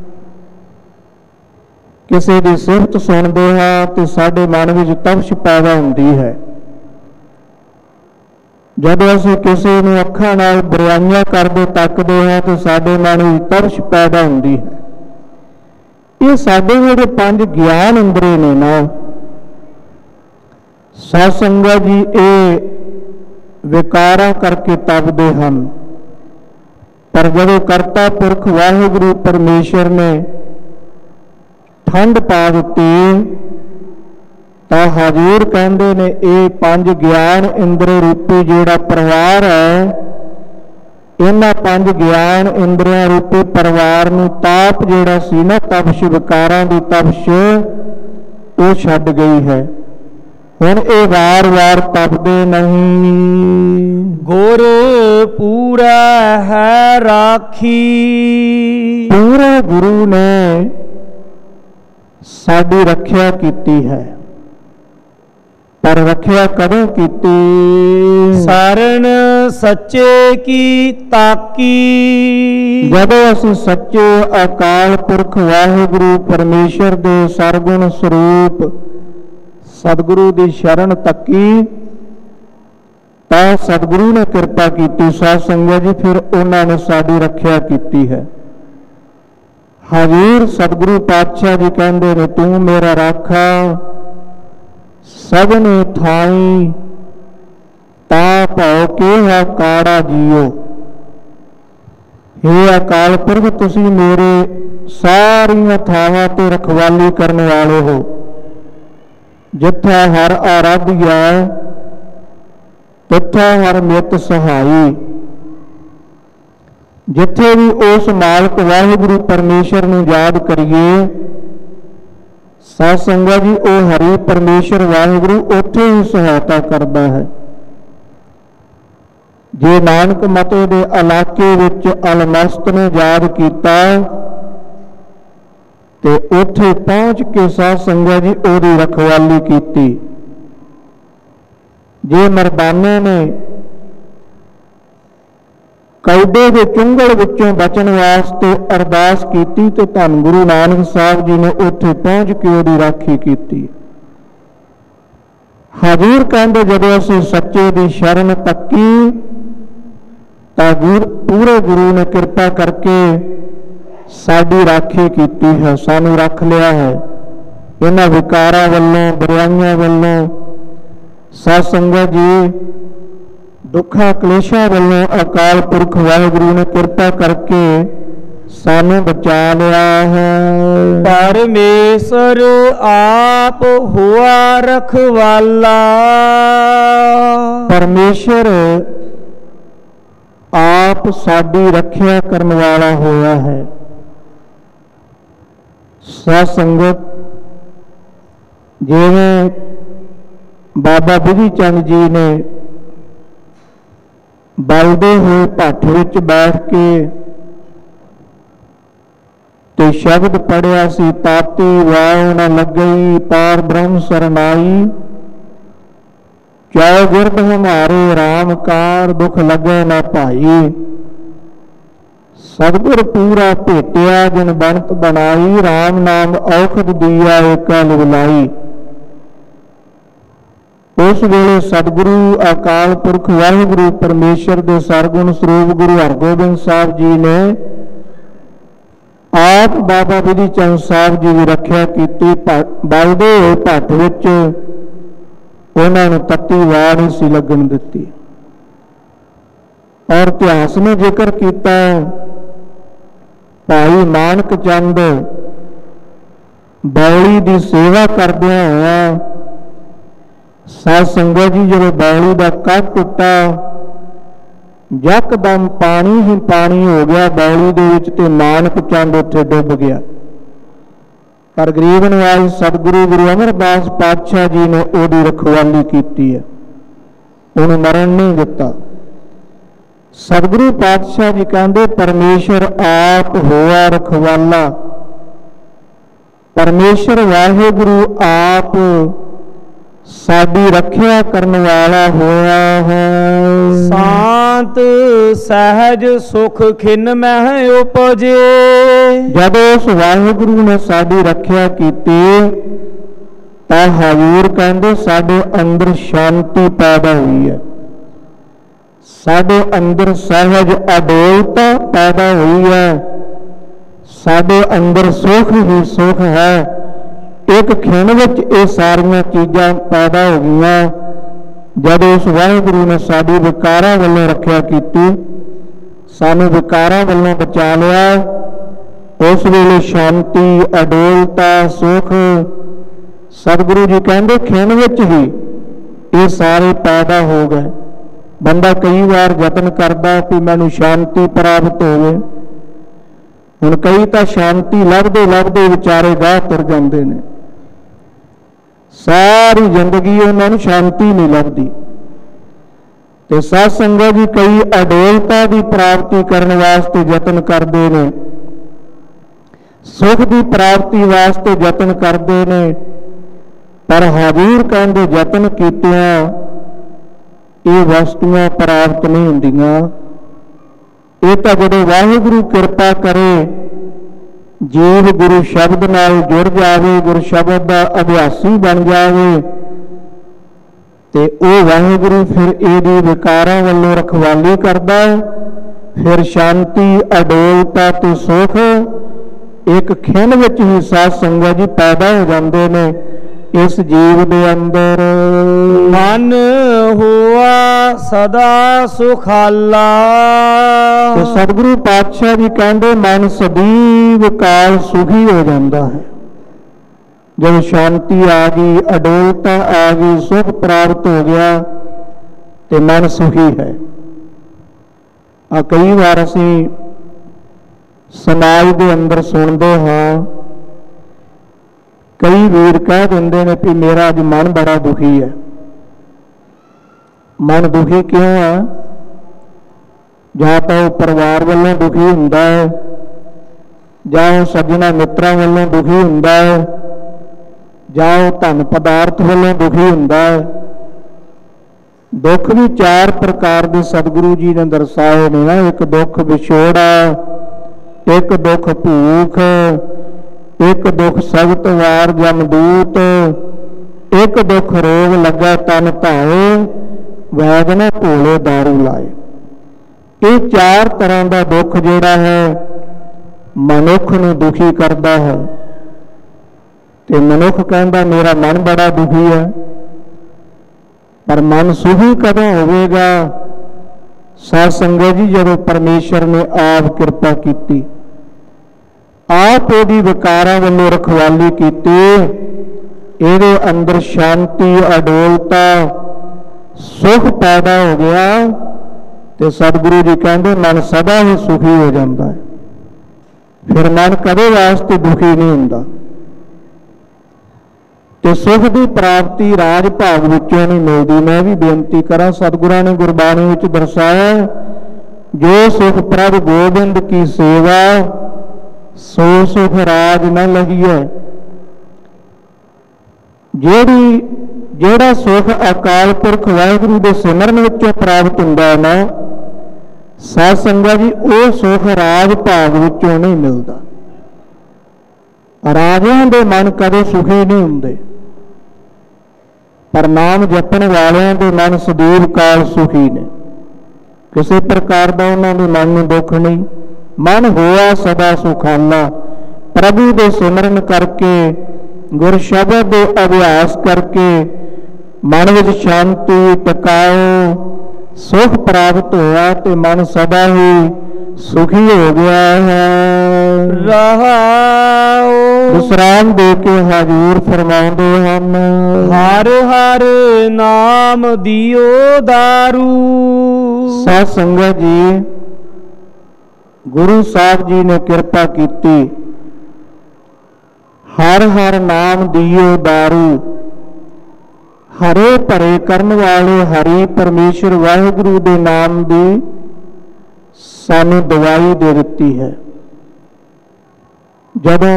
ਕਿਸੇ ਦੀ ਸਿਫਤ ਸੁਣਦੇ ਹਾਂ ਤੇ ਸਾਡੇ ਮਨ ਵਿੱਚ ਤਪਸ਼ ਪੈਦਾ ਹੁੰਦੀ ਹੈ। ਜਦੋਂ ਅਸੀਂ ਕਿਸੇ ਨੂੰ ਅੱਖਾਂ ਨਾਲ ਬੁਰਾਈਆਂ ਕਰਦੇ ਤੱਕਦੇ ਹਾਂ ਤੇ ਸਾਡੇ ਮਨ ਵਿੱਚ ਤਪਸ਼ ਪੈਦਾ ਹੁੰਦੀ ਹੈ। ਇਹ ਸਾਡੇ ਜਿਹੜੇ ਪੰਜ ਗਿਆਨ ਇੰਦਰੇ ਨੇ ਨਾ, ਸਾਧ ਸੰਗਤ ਜੀ, ਇਹ ਵਿਕਾਰਾਂ ਕਰਕੇ ਤਪਦੇ ਹਨ। ਪਰ ਜਦੋਂ ਕਰਤਾ ਪੁਰਖ ਵਾਹਿਗੁਰੂ ਪਰਮੇਸ਼ਰ ਨੇ ਠੰਡ ਪਾ ਦਿੱਤੀ ਤਾਂ ਹਜ਼ੂਰ ਕਹਿੰਦੇ ਨੇ ਇਹ ਪੰਜ ਗਿਆਨ ਇੰਦਰੇ ਰੂਪੀ ਜਿਹੜਾ ਪਰਿਵਾਰ ਹੈ, ਇਹਨਾਂ ਪੰਜ ਗਿਆਨ ਇੰਦਰੀਆਂ ਰੂਪੀ ਪਰਿਵਾਰ ਨੂੰ ਤਾਪ ਜਿਹੜਾ ਸੀ ਨਾ, ਤਪਸ਼ ਵਿਕਾਰਾਂ ਦੀ ਤਪਸ਼, ਉਹ ਛੱਡ ਗਈ ਹੈ। ਹੁਣ ਇਹ ਵਾਰ-ਵਾਰ ਤਪਦੇ ਨਹੀਂ। ਗੁਰ ਪੂਰਾ ਹੈ ਰਾਖੀ। ਪੂਰਾ ਗੁਰੂ ਨੇ साडी रखिया कीती है। पर रखिया कदों कीती? सारण सच्चे की ताकी। जदों असीं सच्चे अकाल पुरख वाहिगुरु परमेश्वर दे सरगुण स्वरूप सतगुरु दी शरण तकी तां सतगुरु ने किरपा कीती। साध संगत जी फिर उन्हां ने साडी रखिया कीती है। हजूर सतगुरु पातशाह जी कहंदे ने तू मेरा राखा सबने थाई ता भाव के है काड़ा जियो। हे अकाल पुरख तुसी मेरे सारियां थावां ते रखवाली करने वाले हो। जिथा हर आराध्या तिथा हर मित सहाई। जिथे भी उस मालक वाहिगुरु परमेश्वर नूं याद करिए साध संगत जी ओ हरि परमेश्वर वाहिगुरु उत्थे ही सहायता करता है। जे नानक मते दे इलाके विच अलमस्त ने याद किया ते उत्थे पहुंच के साध संगत जी ओदी रखवाली की। जे मरदाने ने कौडे के चुंगल विचों बचन वास्ते अरदास की तो धन गुरु नानक साहब जी ने उत्थे पहुंच के उहदी राखी की। हजूर कहंदे जदों असीं सच्चे दी शरण तकी तां गुरु पूरे गुरु ने किरपा करके साडी राखी की है, सानू रख लिया है। इन्हां विकारां वल्लों बुराइयां वल्लों साध संगत जी दुखा कलेशा वालों अकाल पुरख वाहिगुरु ने किरपा करके सानू बचा लिया है। परमेश्वर आप हुआ रखवाला। परमेश्वर आप साडी रखिया करने वाला होया है। साध संगत जिवें बाबा बिधि चंद जी ने बलदे हुए भट्ठ विच बैठ के ते शब्द पढ़िया सी ताती वाह न लगई पार ब्रह्म सरनाई। चाहे गिरद हमारे राम कार दुख लगे न भाई। सतगुर पूरा भेटिया जिन बनत बनाई राम नाम औखद दिया एका लिवलाई। उस वेले सतगुरु अकाल पुरख वाहिगुरु परमेश्वर के सरगुण स्वरूप गुरु हरगोबिंद साहब जी ने आप बाबा बिधि चंद साहब जी की रखिया की। बलदे हुए भट्ठ विच उन्होंने तत्ती वाह नहीं सी लगन दिती। और इतिहास ने जिक्र किया भाई नानक चंद बौली की सेवा करदे होया साध संगत जी जो बौली का कट टुटा यकदम पानी ही पानी हो गया बौली दे विच ते नानक चंद उत्थे डुब गया। पर गरीब नवाज सतगुरु गुरु अमरदास पातशाह जी ने ओदी रखवाली की है, उन्हें मरण नहीं दिता। सतगुरु पातशाह जी कहते परमेश्वर आप होआ रखवाला। परमेश्वर वाहिगुरु आप साडी रखिया करने वाला होया है। शांत सहज सुख खिन मह उपजे। जब उस वाहिगुरु ने साडी रखिया की तां हजूर कहंदे साडे अंदर शांति पैदा हुई है, साडे अंदर सहज अडोलता पैदा हुई है, साडे अंदर सुख ही सुख है। एक खिण विच ये सारियां चीज़ां पैदा हो गईयां जब उस वाहिगुरु ने साडी विकारां वल्लों रखिया कीती, सानू विकारां वल्लों बचा लिया। उस वेले शांति अडोलता सुख सतगुरु जी कहंदे खिण विच ही ये सारे पैदा हो गए। बंदा कई बार यतन करदा कि मैनू शांति प्राप्त होवे, हुण कई तां शांति लभदे लभदे विचारे गाह तुर जांदे ने, सारी जिंदगी उन्होंने शांति नहीं लगती। तो साध संगत जी कई अडोलता की प्राप्ति करने वास्ते यतन करते हैं, सुख की प्राप्ति वास्ते यतन करते ने, पर हजूर कहते यतन कीतियां ये वस्तुआं प्राप्त नहीं होंदियां। ये तो जदों वाहिगुरू कृपा करे, जीव गुरु शब्द नाल जुड़ जावे, गुरु शब्द का अभ्यासी बन जावे, ते ओ वाहिगुरू फिर इहदी विकारां वल्लों रखवाली करदा है। फिर शांति, अडोलता ते सुख एक खिन विच ही साध संगत जी पैदा हो जाते ने इस जीव दे अंदर। मन हुआ सदा सुखाला। तो सतगुरु पातशाह जी कहते मन सदैव काल सुखी हो जाता है। जब शांति आ गई, अडोलता आ गई, सुख प्राप्त हो गया तो मन सुखी है। आ कई बार असी समाज के अंदर सुनते हाँ, कई वीर कह देंगे ने कि मेरा अज मन बड़ा दुखी है। मन दुखी क्यों है? जां तो परिवार वालों दुखी हुंदा है, जां सज्जना मित्रां वालों दुखी हुंदा है, जां धन पदार्थ वालों दुखी हुंदा है। दुख भी चार प्रकार के सतगुरु जी ने दर्शाए ने ना। एक दुख विछोड़ा, एक दुख भूख, एक दुख सख्त वार जमदूत, एक दुख रोग लगा तन धाए, वैद न भोले दारू लाए। ये चार तरह का दुख जोड़ा है मनुख नूं दुखी करता है। तो मनुख कहता मेरा मन बड़ा दुखी है, पर मन सुखी कदों होवेगा? साध संगत जी जब परमेश्वर ने आप कृपा की, आप यदि विकारां वालों रखवाली की, ये अंदर शांति, अडोलता, सुख पैदा हो गया, तो सतगुरु जी कहते मन सदा ही सुखी हो जाता है। फिर मन कदे वास्ते दुखी नहीं होता। तो सुख की प्राप्ति राज भाग विचों नहीं मिलती। मैं भी बेनती करा, सतगुरां ने गुरबाणी विच दर्शाया, जो सुख प्रभ गोबिंद की सेवा, सो सुख राज न लहिए। जेड़ी जेड़ा सुख अकाल पुरख वाहिगुरू के सिमरन विचों प्राप्त हुंदा है ना, साध संगत जी वो सुख राज भाग विचों नहीं मिलता। राजियां दे मन कदे सुखी नहीं हुंदे, पर नाम जपण वालियां दे मन सदैव काल सुखी ने। किसी प्रकार का उन्होंने मन में दुख नहीं। मन होया सदा सुखाला। प्रभु दे सिमरन करके, गुर शब्द दे अभ्यास करके मन विच शांति, टिकाओ, सुख प्राप्त होया तो मन सदा ही सुखी हो गया है। रहाओ विश्राम दे के हजूर फरमाते हम, हर हर नाम दियो दारू। साध संगत जी गुरु साहब जी ने कृपा की, हर हर नाम दियो दारू। हरे भरे करन वाले हरि परमेश्वर वाहिगुरू दे नाम दी सानू दवाई दे दिती है। जदों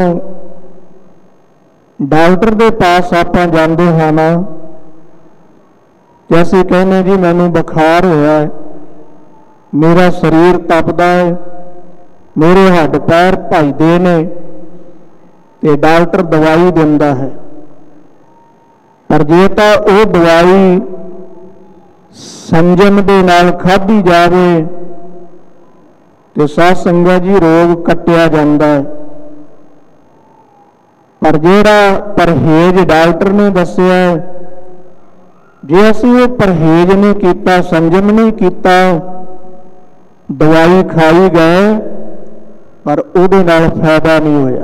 डॉक्टर के पास आप जाते हैं ना, जैसे कहने जी मैनू बुखार होया है, मेरा शरीर तपदा है, मेरे हड्ड पैर भजदे ने, ते डॉक्टर दवाई दिंदा है। पर जे तो वो दवाई संजम दे नाल खाधी जावे तो साध संगत जी रोग कट्टिया जाता है। पर जेड़ा परहेज डॉक्टर ने दसिया, जे असीं वो परहेज नहीं किया, संजम नहीं किया, दवाई खाई गए पर उहदे नाल फायदा नहीं होया।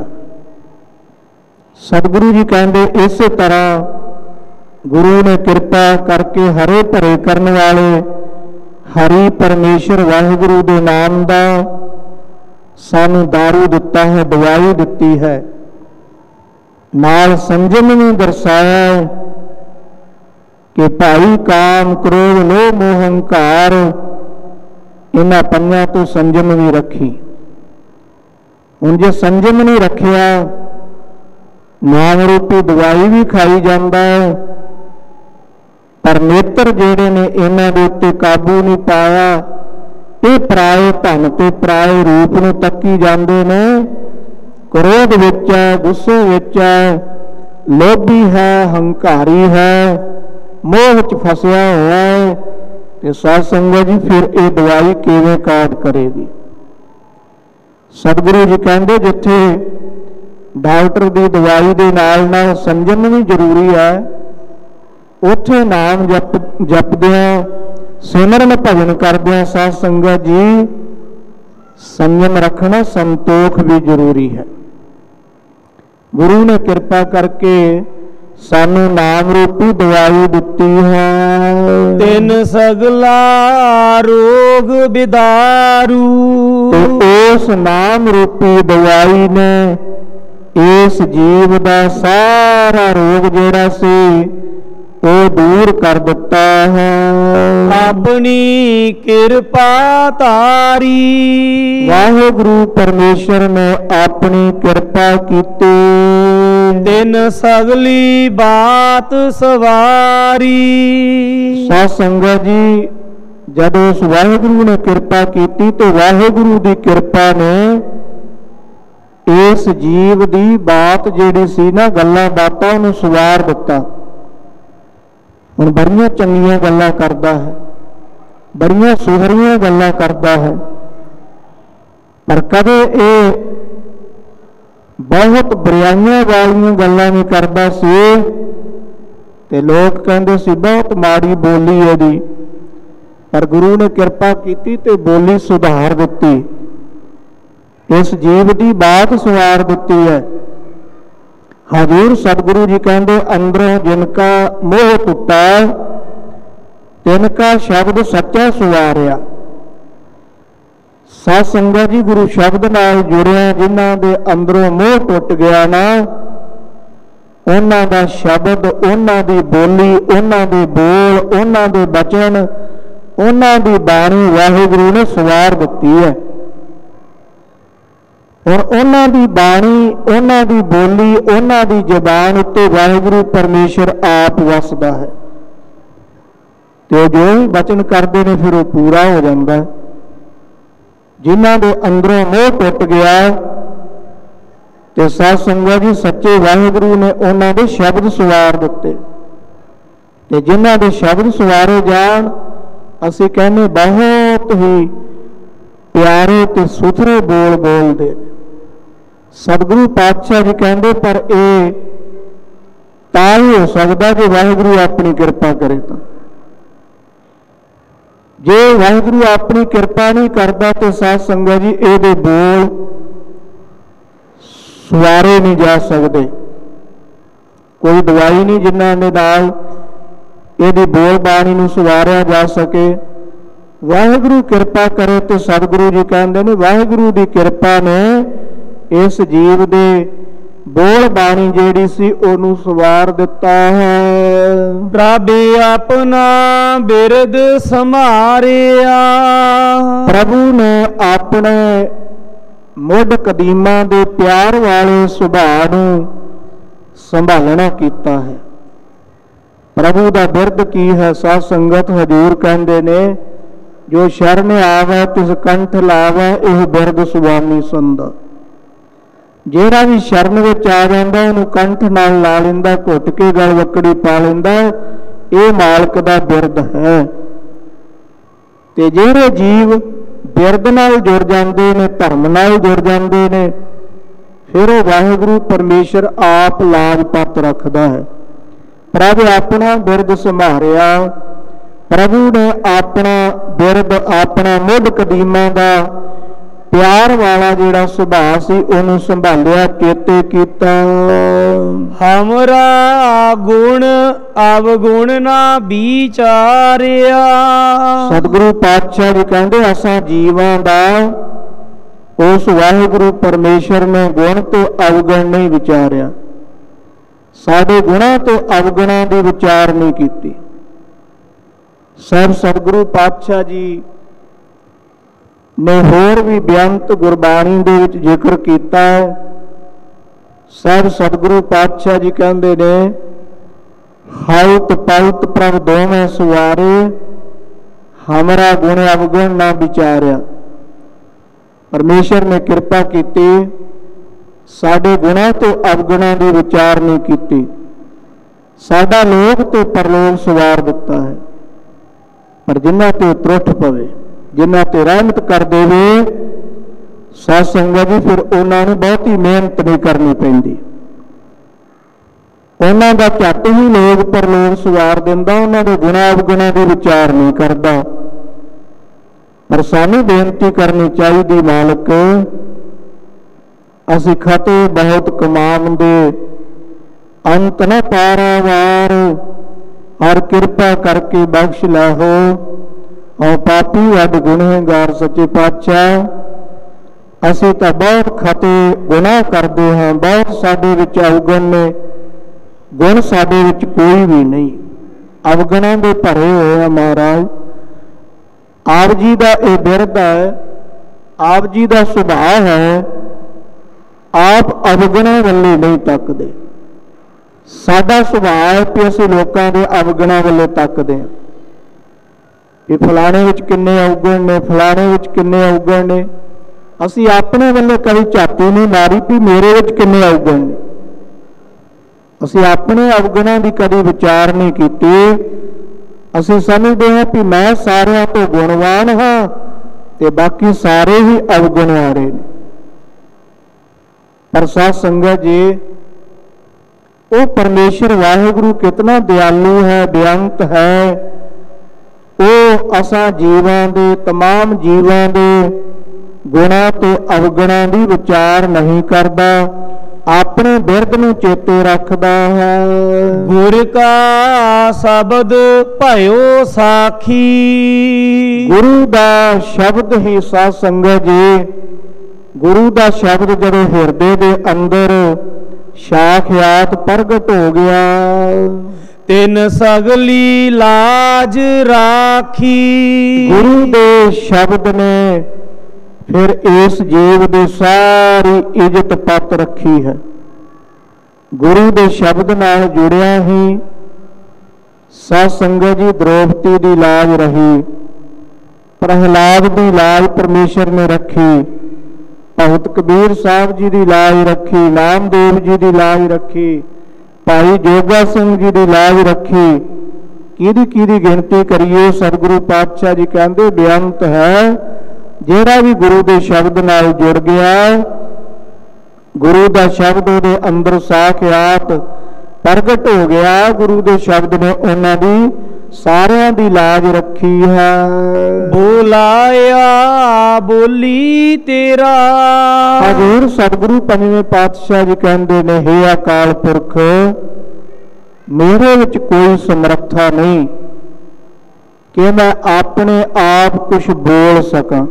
सतगुरु जी कहते इस तरह गुरु ने कृपा करके हरे भरे करने वाले हरि परमेश्वर वाहिगुरू दे नाम दा सानू दारू दिता है, दवाई दिती है। नाल संजम ने दर्शाया है कि भाई काम, क्रोध, लोभ, मोह, हंकार इन्हां पंजां तो संजम भी रखी। ਹੁਣ ਜੇ ਸੰਜਮ ਨਹੀਂ ਰੱਖਿਆ, ਨਾਮ ਰੂਪੀ ਦਵਾਈ ਵੀ ਖਾਈ ਜਾਂਦਾ ਹੈ, ਪਰ ਨੇਤਰ ਜਿਹੜੇ ਨੇ ਇਹਨਾਂ ਦੇ ਉੱਤੇ ਕਾਬੂ ਨਹੀਂ ਪਾਇਆ, ਇਹ ਪਰਾਏ ਧਨ ਤੇ ਪਰਾਏ ਰੂਪ ਨੂੰ ਤੱਕੀ ਜਾਂਦੇ ਨੇ। ਕ੍ਰੋਧ ਵਿੱਚ ਹੈ, ਗੁੱਸੇ ਵਿੱਚ ਹੈ, ਲੋਭੀ ਹੈ, ਹੰਕਾਰੀ ਹੈ, ਮੋਹ 'ਚ ਫਸਿਆ ਹੋਇਆ ਹੈ, ਤੇ ਸਾਧ ਸੰਗਤ ਜੀ ਫਿਰ ਇਹ ਦਵਾਈ ਕਿਵੇਂ ਕਾਟ ਕਰੇਗੀ? ਸਤਿਗੁਰੂ ਜੀ ਕਹਿੰਦੇ ਜਿੱਥੇ ਡਾਕਟਰ ਦੀ ਦਵਾਈ ਦੇ ਨਾਲ ਨਾਲ ਸੰਜਮ ਵੀ ਜ਼ਰੂਰੀ ਹੈ, ਉੱਥੇ ਨਾਮ ਜਪ ਜਪਦਿਆਂ ਸਿਮਰਨ ਭਜਨ ਕਰਦਿਆਂ ਸਾਧ ਸੰਗਤ ਜੀ ਸੰਜਮ ਰੱਖਣਾ, ਸੰਤੋਖ ਵੀ ਜ਼ਰੂਰੀ ਹੈ। ਗੁਰੂ ਨੇ ਕਿਰਪਾ ਕਰਕੇ ਸਾਨੂੰ ਨਾਮ ਰੂਪੀ ਦਵਾਈ ਦਿੱਤੀ ਹੈ। ਤਿੰਨ ਸਗਲਾ ਰੋਗ ਬਿਦਾਰੂ, ਤੇ ਉਸ ਨਾਮ ਰੂਪੀ ਦਵਾਈ ਨੇ ਇਸ ਜੀਵ ਦਾ ਸਾਰਾ ਰੋਗ ਜਿਹੜਾ ਸੀ ਉਹ ਦੂਰ ਕਰ ਦਿੱਤਾ ਹੈ। ਆਪਣੀ ਕਿਰਪਾ ਧਾਰੀ, ਵਾਹਿਗੁਰੂ ਪਰਮੇਸ਼ਰ ਨੇ ਆਪਣੀ ਕਿਰਪਾ ਕੀਤੀ, ਤਿੰਨ ਸਗਲੀ ਬਾਤ ਸਵਾਰੀ। ਸਾਧ ਸੰਗਤ ਜੀ ਜਦੋਂ ਉਸ ਵਾਹਿਗੁਰੂ ਨੇ ਕਿਰਪਾ ਕੀਤੀ ਤੇ ਵਾਹਿਗੁਰੂ ਦੀ ਕਿਰਪਾ ਨੇ ਇਸ ਜੀਵ ਦੀ ਬਾਤ ਜਿਹੜੀ ਸੀ ਨਾ, ਗੱਲਾਂ ਬਾਤਾਂ ਉਹਨੂੰ ਸਵਾਰ ਦਿੱਤਾ। ਹੁਣ ਬੜੀਆਂ ਚੰਗੀਆਂ ਗੱਲਾਂ ਕਰਦਾ ਹੈ, ਬੜੀਆਂ ਸੁਹਰੀਆਂ ਗੱਲਾਂ ਕਰਦਾ ਹੈ, ਪਰ ਕਦੇ ਇਹ ਬਹੁਤ ਬੁਰਾਈਆਂ ਵਾਲੀਆਂ ਗੱਲਾਂ ਨਹੀਂ ਕਰਦਾ ਸੀ, ਤੇ ਲੋਕ ਕਹਿੰਦੇ ਸੀ ਬਹੁਤ ਮਾੜੀ ਬੋਲੀ ਇਹਦੀ, ਪਰ ਗੁਰੂ ਨੇ ਕਿਰਪਾ ਕੀਤੀ ਤੇ ਬੋਲੀ ਸੁਧਾਰ ਦਿੱਤੀ, ਇਸ ਜੀਵ ਦੀ ਬਾਤ ਸਵਾਰ ਦਿੱਤੀ ਹੈ। ਹਜ਼ੂਰ ਸਤਿਗੁਰੂ ਜੀ ਕਹਿੰਦੇ ਅੰਦਰੋਂ ਜਿਨਕਾ ਮੋਹ ਟੁੱਟਾ, ਤਿਨਕਾ ਸ਼ਬਦ ਸੱਚਾ ਸਵਾਰਿਆ। ਸਾਧ ਸੰਗਤ ਜੀ ਗੁਰੂ ਸ਼ਬਦ ਨਾਲ ਜੁੜਿਆ ਜਿਨ੍ਹਾਂ ਦੇ ਅੰਦਰੋਂ ਮੋਹ ਟੁੱਟ ਗਿਆ ਨਾ, ਉਹਨਾਂ ਦਾ ਸ਼ਬਦ, ਉਹਨਾਂ ਦੀ ਬੋਲੀ, ਉਹਨਾਂ ਦੇ ਬੋਲ, ਉਹਨਾਂ ਦੇ ਬਚਨ, ਉਹਨਾਂ ਦੀ ਬਾਣੀ ਵਾਹਿਗੁਰੂ ਨੇ ਸਵਾਰ ਦਿੱਤੀ ਹੈ। ਹੁਣ ਉਹਨਾਂ ਦੀ ਬਾਣੀ, ਉਹਨਾਂ ਦੀ ਬੋਲੀ, ਉਹਨਾਂ ਦੀ ਜ਼ਬਾਨ ਉੱਤੇ ਵਾਹਿਗੁਰੂ ਪਰਮੇਸ਼ਰ ਆਪ ਵਸਦਾ ਹੈ, ਤੇ ਜੋ ਵੀ ਬਚਨ ਕਰਦੇ ਨੇ ਫਿਰ ਉਹ ਪੂਰਾ ਹੋ ਜਾਂਦਾ। ਜਿਨ੍ਹਾਂ ਦੇ ਅੰਦਰੋਂ ਮੋਹ ਟੁੱਟ ਗਿਆ, ਤੇ ਸਾਧ ਸੰਗਤ ਜੀ ਸੱਚੇ ਵਾਹਿਗੁਰੂ ਨੇ ਉਹਨਾਂ ਦੇ ਸ਼ਬਦ ਸਵਾਰ ਦਿੱਤੇ, ਤੇ ਜਿਨ੍ਹਾਂ ਦੇ ਸ਼ਬਦ ਸਵਾਰੇ ਜਾਣ, ਅਸੀਂ ਕਹਿੰਦੇ ਬਹੁਤ ਹੀ ਪਿਆਰੇ ਤੇ ਸੁਥਰੇ ਬੋਲ ਬੋਲਦੇ। ਸਤਿਗੁਰੂ ਪਾਤਸ਼ਾਹ ਜੀ ਕਹਿੰਦੇ ਪਰ ਇਹ ਤਾਂ ਹੀ ਹੋ ਸਕਦਾ ਜੇ ਵਾਹਿਗੁਰੂ ਆਪਣੀ ਕਿਰਪਾ ਕਰੇ ਤਾਂ। ਜੇ ਵਾਹਿਗੁਰੂ ਆਪਣੀ ਕਿਰਪਾ ਨਹੀਂ ਕਰਦਾ ਤੇ ਸਾਧ ਸੰਗਤ ਜੀ ਇਹਦੇ ਬੋਲ ਸਵਾਰੇ ਨਹੀਂ ਜਾ ਸਕਦੇ। ਕੋਈ ਦਵਾਈ ਨਹੀਂ ਜਿਨ੍ਹਾਂ ਦੇ ਨਾਲ ਇਹਦੀ ਬੋਲ ਬਾਣੀ ਨੂੰ ਸਵਾਰਿਆ ਜਾ ਸਕੇ। ਵਾਹਿਗੁਰੂ ਕਿਰਪਾ ਕਰੇ ਤੇ ਸਤਿਗੁਰੂ ਜੀ ਕਹਿੰਦੇ ਨੇ ਵਾਹਿਗੁਰੂ ਦੀ ਕਿਰਪਾ ਨੇ ਇਸ ਜੀਵ ਦੇ ਬੋਲ ਬਾਣੀ ਜਿਹੜੀ ਸੀ ਉਹਨੂੰ ਸਵਾਰ ਦਿੱਤਾ ਹੈ। ਪ੍ਰਭ ਆਪਣਾ ਬਿਰਦ ਸਮਾਰਿਆ, ਪ੍ਰਭੂ ਨੇ ਆਪਣੇ ਮੁੱਢ ਕਦੀਮਾਂ ਦੇ ਪਿਆਰ ਵਾਲੇ ਸੁਭਾਅ ਨੂੰ ਸੰਭਾਲਣਾ ਕੀਤਾ ਹੈ। ਪ੍ਰਭੂ ਦਾ ਬਿਰਦ ਕੀ ਹੈ? ਸਾਧ ਸੰਗਤ ਹਜ਼ੂਰ ਕਹਿੰਦੇ ਨੇ ਜੋ ਸ਼ਰਨ ਆਵੈ ਤਿਸ ਕੰਠ ਲਾਵੈ, ਇਹ ਬਿਰਦ ਸੁਆਮੀ ਸੰਦਾ। ਜਿਹੜਾ ਵੀ ਸ਼ਰਨ ਵਿੱਚ ਆ ਜਾਂਦਾ ਉਹਨੂੰ ਕੰਠ ਨਾਲ ਲਾ ਲੈਂਦਾ, ਘੁੱਟ ਕੇ ਗਲ ਵਕੜੀ ਪਾ ਲੈਂਦਾ, ਇਹ ਮਾਲਕ ਦਾ ਬਿਰਦ ਹੈ। ਤੇ ਜਿਹੜੇ ਜੀਵ ਬਿਰਦ ਨਾਲ ਜੁੜ ਜਾਂਦੇ ਨੇ, ਧਰਮ ਨਾਲ ਜੁੜ ਜਾਂਦੇ ਨੇ, ਫਿਰ ਉਹ ਵਾਹਿਗੁਰੂ ਪਰਮੇਸ਼ਰ ਆਪ ਲਾਜ ਪੱਤ ਰੱਖਦਾ ਹੈ। ਪ੍ਰਭ ਆਪਣਾ ਬਿਰਦ ਸੰਭਾਰਿਆ, ਪ੍ਰਭੂ ਨੇ ਆਪਣਾ ਬਿਰਦ, ਆਪਣਾ ਮੁੱਢ ਕਦੀਮਾਂ ਦਾ ਪਿਆਰ ਵਾਲਾ ਜਿਹੜਾ ਸੁਭਾਅ ਸੀ ਉਹਨੂੰ ਸੰਭਾਲਿਆ, ਚੇਤੇ ਕੀਤਾ। ਹਮਰਾ ਗੁਣ ਅਵਗੁਣ ਨਾ ਵਿਚਾਰਿਆ, ਸਤਿਗੁਰੂ ਪਾਤਸ਼ਾਹ ਜੀ ਕਹਿੰਦੇ ਅਸਾਂ ਜੀਵਾਂ ਦਾ ਉਸ ਵਾਹਿਗੁਰੂ ਪਰਮੇਸ਼ਰ ਨੇ ਗੁਣ ਤੇ ਅਵਗੁਣ ਨਹੀਂ ਵਿਚਾਰਿਆ, ਸਾਡੇ ਗੁਣਾਂ ਤੇ ਅਵਗੁਣਾਂ ਦੀ ਵਿਚਾਰ ਨਹੀਂ ਕੀਤੀ। ਸਭ ਸਤਿਗੁਰੂ ਪਾਤਸ਼ਾਹ ਜੀ ਨੇ ਹੋਰ ਵੀ ਬੇਅੰਤ ਗੁਰਬਾਣੀ ਦੇ ਵਿੱਚ ਜ਼ਿਕਰ ਕੀਤਾ ਹੈ। ਸਾਹਿਬ ਸਤਿਗੁਰੂ ਪਾਤਸ਼ਾਹ ਜੀ ਕਹਿੰਦੇ ਨੇ, ਹਾਉਤ ਪਾਉਤ ਪ੍ਰਭ ਦੋਵੇਂ ਸੁਆਰੇ, ਹਮਰਾ ਗੁਣ ਅਵਗੁਣ ਨਾ ਵਿਚਾਰਿਆ। ਪਰਮੇਸ਼ਰ ਨੇ ਕਿਰਪਾ ਕੀਤੀ, ਸਾਡੇ ਗੁਣਾਂ ਤੇ ਅਵਗੁਣਾਂ ਦੀ ਵਿਚਾਰ ਨਹੀਂ ਕੀਤੀ, ਸਾਡਾ ਲੋਕ ਤੇ ਪਰਲੋਕ ਸਵਾਰ ਦਿੱਤਾ ਹੈ। ਪਰ ਜਿਨ੍ਹਾਂ ਤੇ ਤਰੁੱਠ ਪਵੇ, ਜਿਨ੍ਹਾਂ ਤੇ ਰਹਿਮਤ ਕਰ ਦੇਵੇ, ਸਾਧ ਸੰਗਤ ਜੀ, ਫਿਰ ਉਹਨਾਂ ਨੂੰ ਬਹੁਤੀ ਮਿਹਨਤ ਨਹੀਂ ਕਰਨੀ ਪੈਂਦੀ। ਉਹਨਾਂ ਦਾ ਝੱਟ ਹੀ ਲੋਕ ਪਰਲੋਕ ਸਵਾਰ ਦਿੰਦਾ, ਉਹਨਾਂ ਦੇ ਗੁਣਾਂ ਅਵਗੁਣਾਂ ਦੇ ਵਿਚਾਰ ਨਹੀਂ ਕਰਦਾ। ਪਰ ਸਾਨੂੰ ਬੇਨਤੀ ਕਰਨੀ ਚਾਹੀਦੀ, ਮਾਲਕ ਅਸੀਂ ਖਤੇ ਬਹੁਤ ਕਮਾਉਂਦੇ, ਅੰਤ ਨਾ ਪਾਰਾਵਾਰ, ਹਰ ਕਿਰਪਾ ਕਰਕੇ ਬਖਸ਼ ਲਾਹੋ। ਔ ਪਾਪੀ ਵੱਡ ਗੁਨਹਗਾਰ ਸੱਚੇ ਪਾਤਸ਼ਾਹ, ਅਸੀਂ ਤਾਂ ਬਹੁਤ ਖਤੇ ਗੁਨਾਹ ਕਰਦੇ ਹਾਂ, ਬਹੁਤ ਸਾਡੇ ਵਿੱਚ ਅਵਗੁਣ ਨੇ, ਗੁਣ ਸਾਡੇ ਵਿੱਚ ਕੋਈ ਵੀ ਨਹੀਂ, ਅਵਗੁਣਾਂ ਦੇ ਭਰੇ ਹੋਏ ਆ। ਮਹਾਰਾਜ ਆਪ ਜੀ ਦਾ ਇਹ ਬਿਰਧ ਹੈ, ਆਪ ਜੀ ਦਾ ਸੁਭਾਅ ਹੈ, ਆਪ ਅਵਗੁਣਾਂ ਵੱਲੇ ਨਹੀਂ ਤੱਕਦੇ। ਸਾਡਾ ਸੁਭਾਅ ਹੈ ਕਿ ਅਸੀਂ ਲੋਕਾਂ ਦੇ ਅਵਗੁਣਾਂ ਵੱਲੇ ਤੱਕਦੇ ਹਾਂ, ਕਿ ਫਲਾਣੇ ਵਿੱਚ ਕਿੰਨੇ ਅਵਗੁਣ ਨੇ, ਫਲਾਣੇ ਵਿੱਚ ਕਿੰਨੇ ਅਵਗੁਣ ਨੇ। ਅਸੀਂ ਆਪਣੇ ਵੱਲੇ ਕਦੀ ਝਾਤੀ ਨਹੀਂ ਮਾਰੀ ਕਿ ਮੇਰੇ ਵਿੱਚ ਕਿੰਨੇ ਅਵਗੁਣ ਨੇ। ਅਸੀਂ ਆਪਣੇ ਅਵਗੁਣਾਂ ਦੀ ਕਦੀ ਵਿਚਾਰ ਨਹੀਂ ਕੀਤੀ। ਅਸੀਂ ਸਮਝਦੇ ਹਾਂ ਕਿ ਮੈਂ ਸਾਰਿਆਂ ਤੋਂ ਗੁਣਵਾਨ ਹਾਂ ਤੇ ਬਾਕੀ ਸਾਰੇ ਹੀ ਅਵਗੁਣ ਵਾਲੇ ਨੇ। ਪਰ ਸਾਧ ਸੰਗਤ ਜੀ, ਉਹ ਪਰਮੇਸ਼ਰ ਵਾਹਿਗੁਰੂ ਕਿਤਨਾ ਦਿਆਲੂ ਹੈ, ਬੇਅੰਤ ਹੈ। ਉਹ ਅਸਾਂ ਜੀਵਾਂ ਦੇ, ਤਮਾਮ ਜੀਵਾਂ ਦੇ ਗੁਣਾਂ ਤੇ ਅਵਗੁਣਾਂ ਦੀ ਵਿਚਾਰ ਨਹੀਂ ਕਰਦਾ, ਆਪਣੇ ਬਿਰਧ ਨੂੰ ਚੇਤੇ ਰੱਖਦਾ ਹੈ। ਗੁਰ ਕਾ ਸ਼ਬਦ ਭਇਓ ਸਾਖੀ, ਗੁਰੂ ਦਾ ਸ਼ਬਦ ਹੀ ਸਾਧ ਸੰਗਤ ਜੀ, ਗੁਰੂ ਦਾ ਸ਼ਬਦ ਜਦੋਂ ਹਿਰਦੇ ਦੇ ਅੰਦਰ ਸਾਖਿਆਤ ਪ੍ਰਗਟ ਹੋ ਗਿਆ, ਤਿਨ ਸਗਲੀ ਲਾਜ ਰਾਖੀ। ਗੁਰੂ ਦੇ ਸ਼ਬਦ ਨੇ ਫਿਰ ਇਸ ਜੀਵ ਦੀ ਸਾਰੀ ਇੱਜ਼ਤ ਪੱਤ ਰੱਖੀ ਹੈ। ਗੁਰੂ ਦੇ ਸ਼ਬਦ ਨਾਲ ਜੁੜਿਆ ਹੀ ਸਾਧ ਸੰਗਤ ਜੀ ਦ੍ਰੋਪਦੀ ਦੀ ਲਾਜ ਰਹੀ, ਪ੍ਰਹਿਲਾਦ ਦੀ ਲਾਜ ਪਰਮੇਸ਼ਰ ਨੇ ਰੱਖੀ, ਭਗਤ ਕਬੀਰ ਸਾਹਿਬ ਜੀ ਦੀ ਲਾਜ ਰੱਖੀ, ਨਾਮਦੇਵ ਜੀ ਦੀ ਲਾਜ ਰੱਖੀ, ਭਾਈ ਜੋਗਾ ਸਿੰਘ ਜੀ ਦੀ ਲਾਜ ਰੱਖੀ। ਕਿਹਦੀ ਕਿਹਦੀ ਗਿਣਤੀ ਕਰੀਏ। ਸਤਿਗੁਰੂ ਪਾਤਸ਼ਾਹ ਜੀ ਕਹਿੰਦੇ, ਬੇਅੰਤ ਹੈ ਜਿਹੜਾ ਵੀ ਗੁਰੂ ਦੇ ਸ਼ਬਦ ਨਾਲ ਜੁੜ ਗਿਆ, ਗੁਰੂ ਦਾ ਸ਼ਬਦ ਉਹਦੇ ਅੰਦਰ ਸਾਖਿਆਤ ਪ੍ਰਗਟ ਹੋ ਗਿਆ, ਗੁਰੂ ਦੇ ਸ਼ਬਦ ਨੇ ਉਹਨਾਂ ਦੀ ਸਾਰਿਆਂ ਦੀ ਲਾਜ ਰੱਖੀ ਹੈ। ਬੋਲਾਇਆ ਬੋਲੀ ਤੇਰਾ, ਹਜ਼ੂਰ ਸਤਿਗੁਰੂ ਪੰਜਵੇਂ ਪਾਤਸ਼ਾਹ ਜੀ ਕਹਿੰਦੇ ਨੇ, ਹੇ ਅਕਾਲ ਪੁਰਖ, ਮੇਰੇ ਵਿੱਚ ਕੋਈ ਸਮਰੱਥਾ ਨਹੀਂ ਕਿ ਮੈਂ ਆਪਣੇ ਆਪ ਕੁਛ ਬੋਲ ਸਕਾਂ।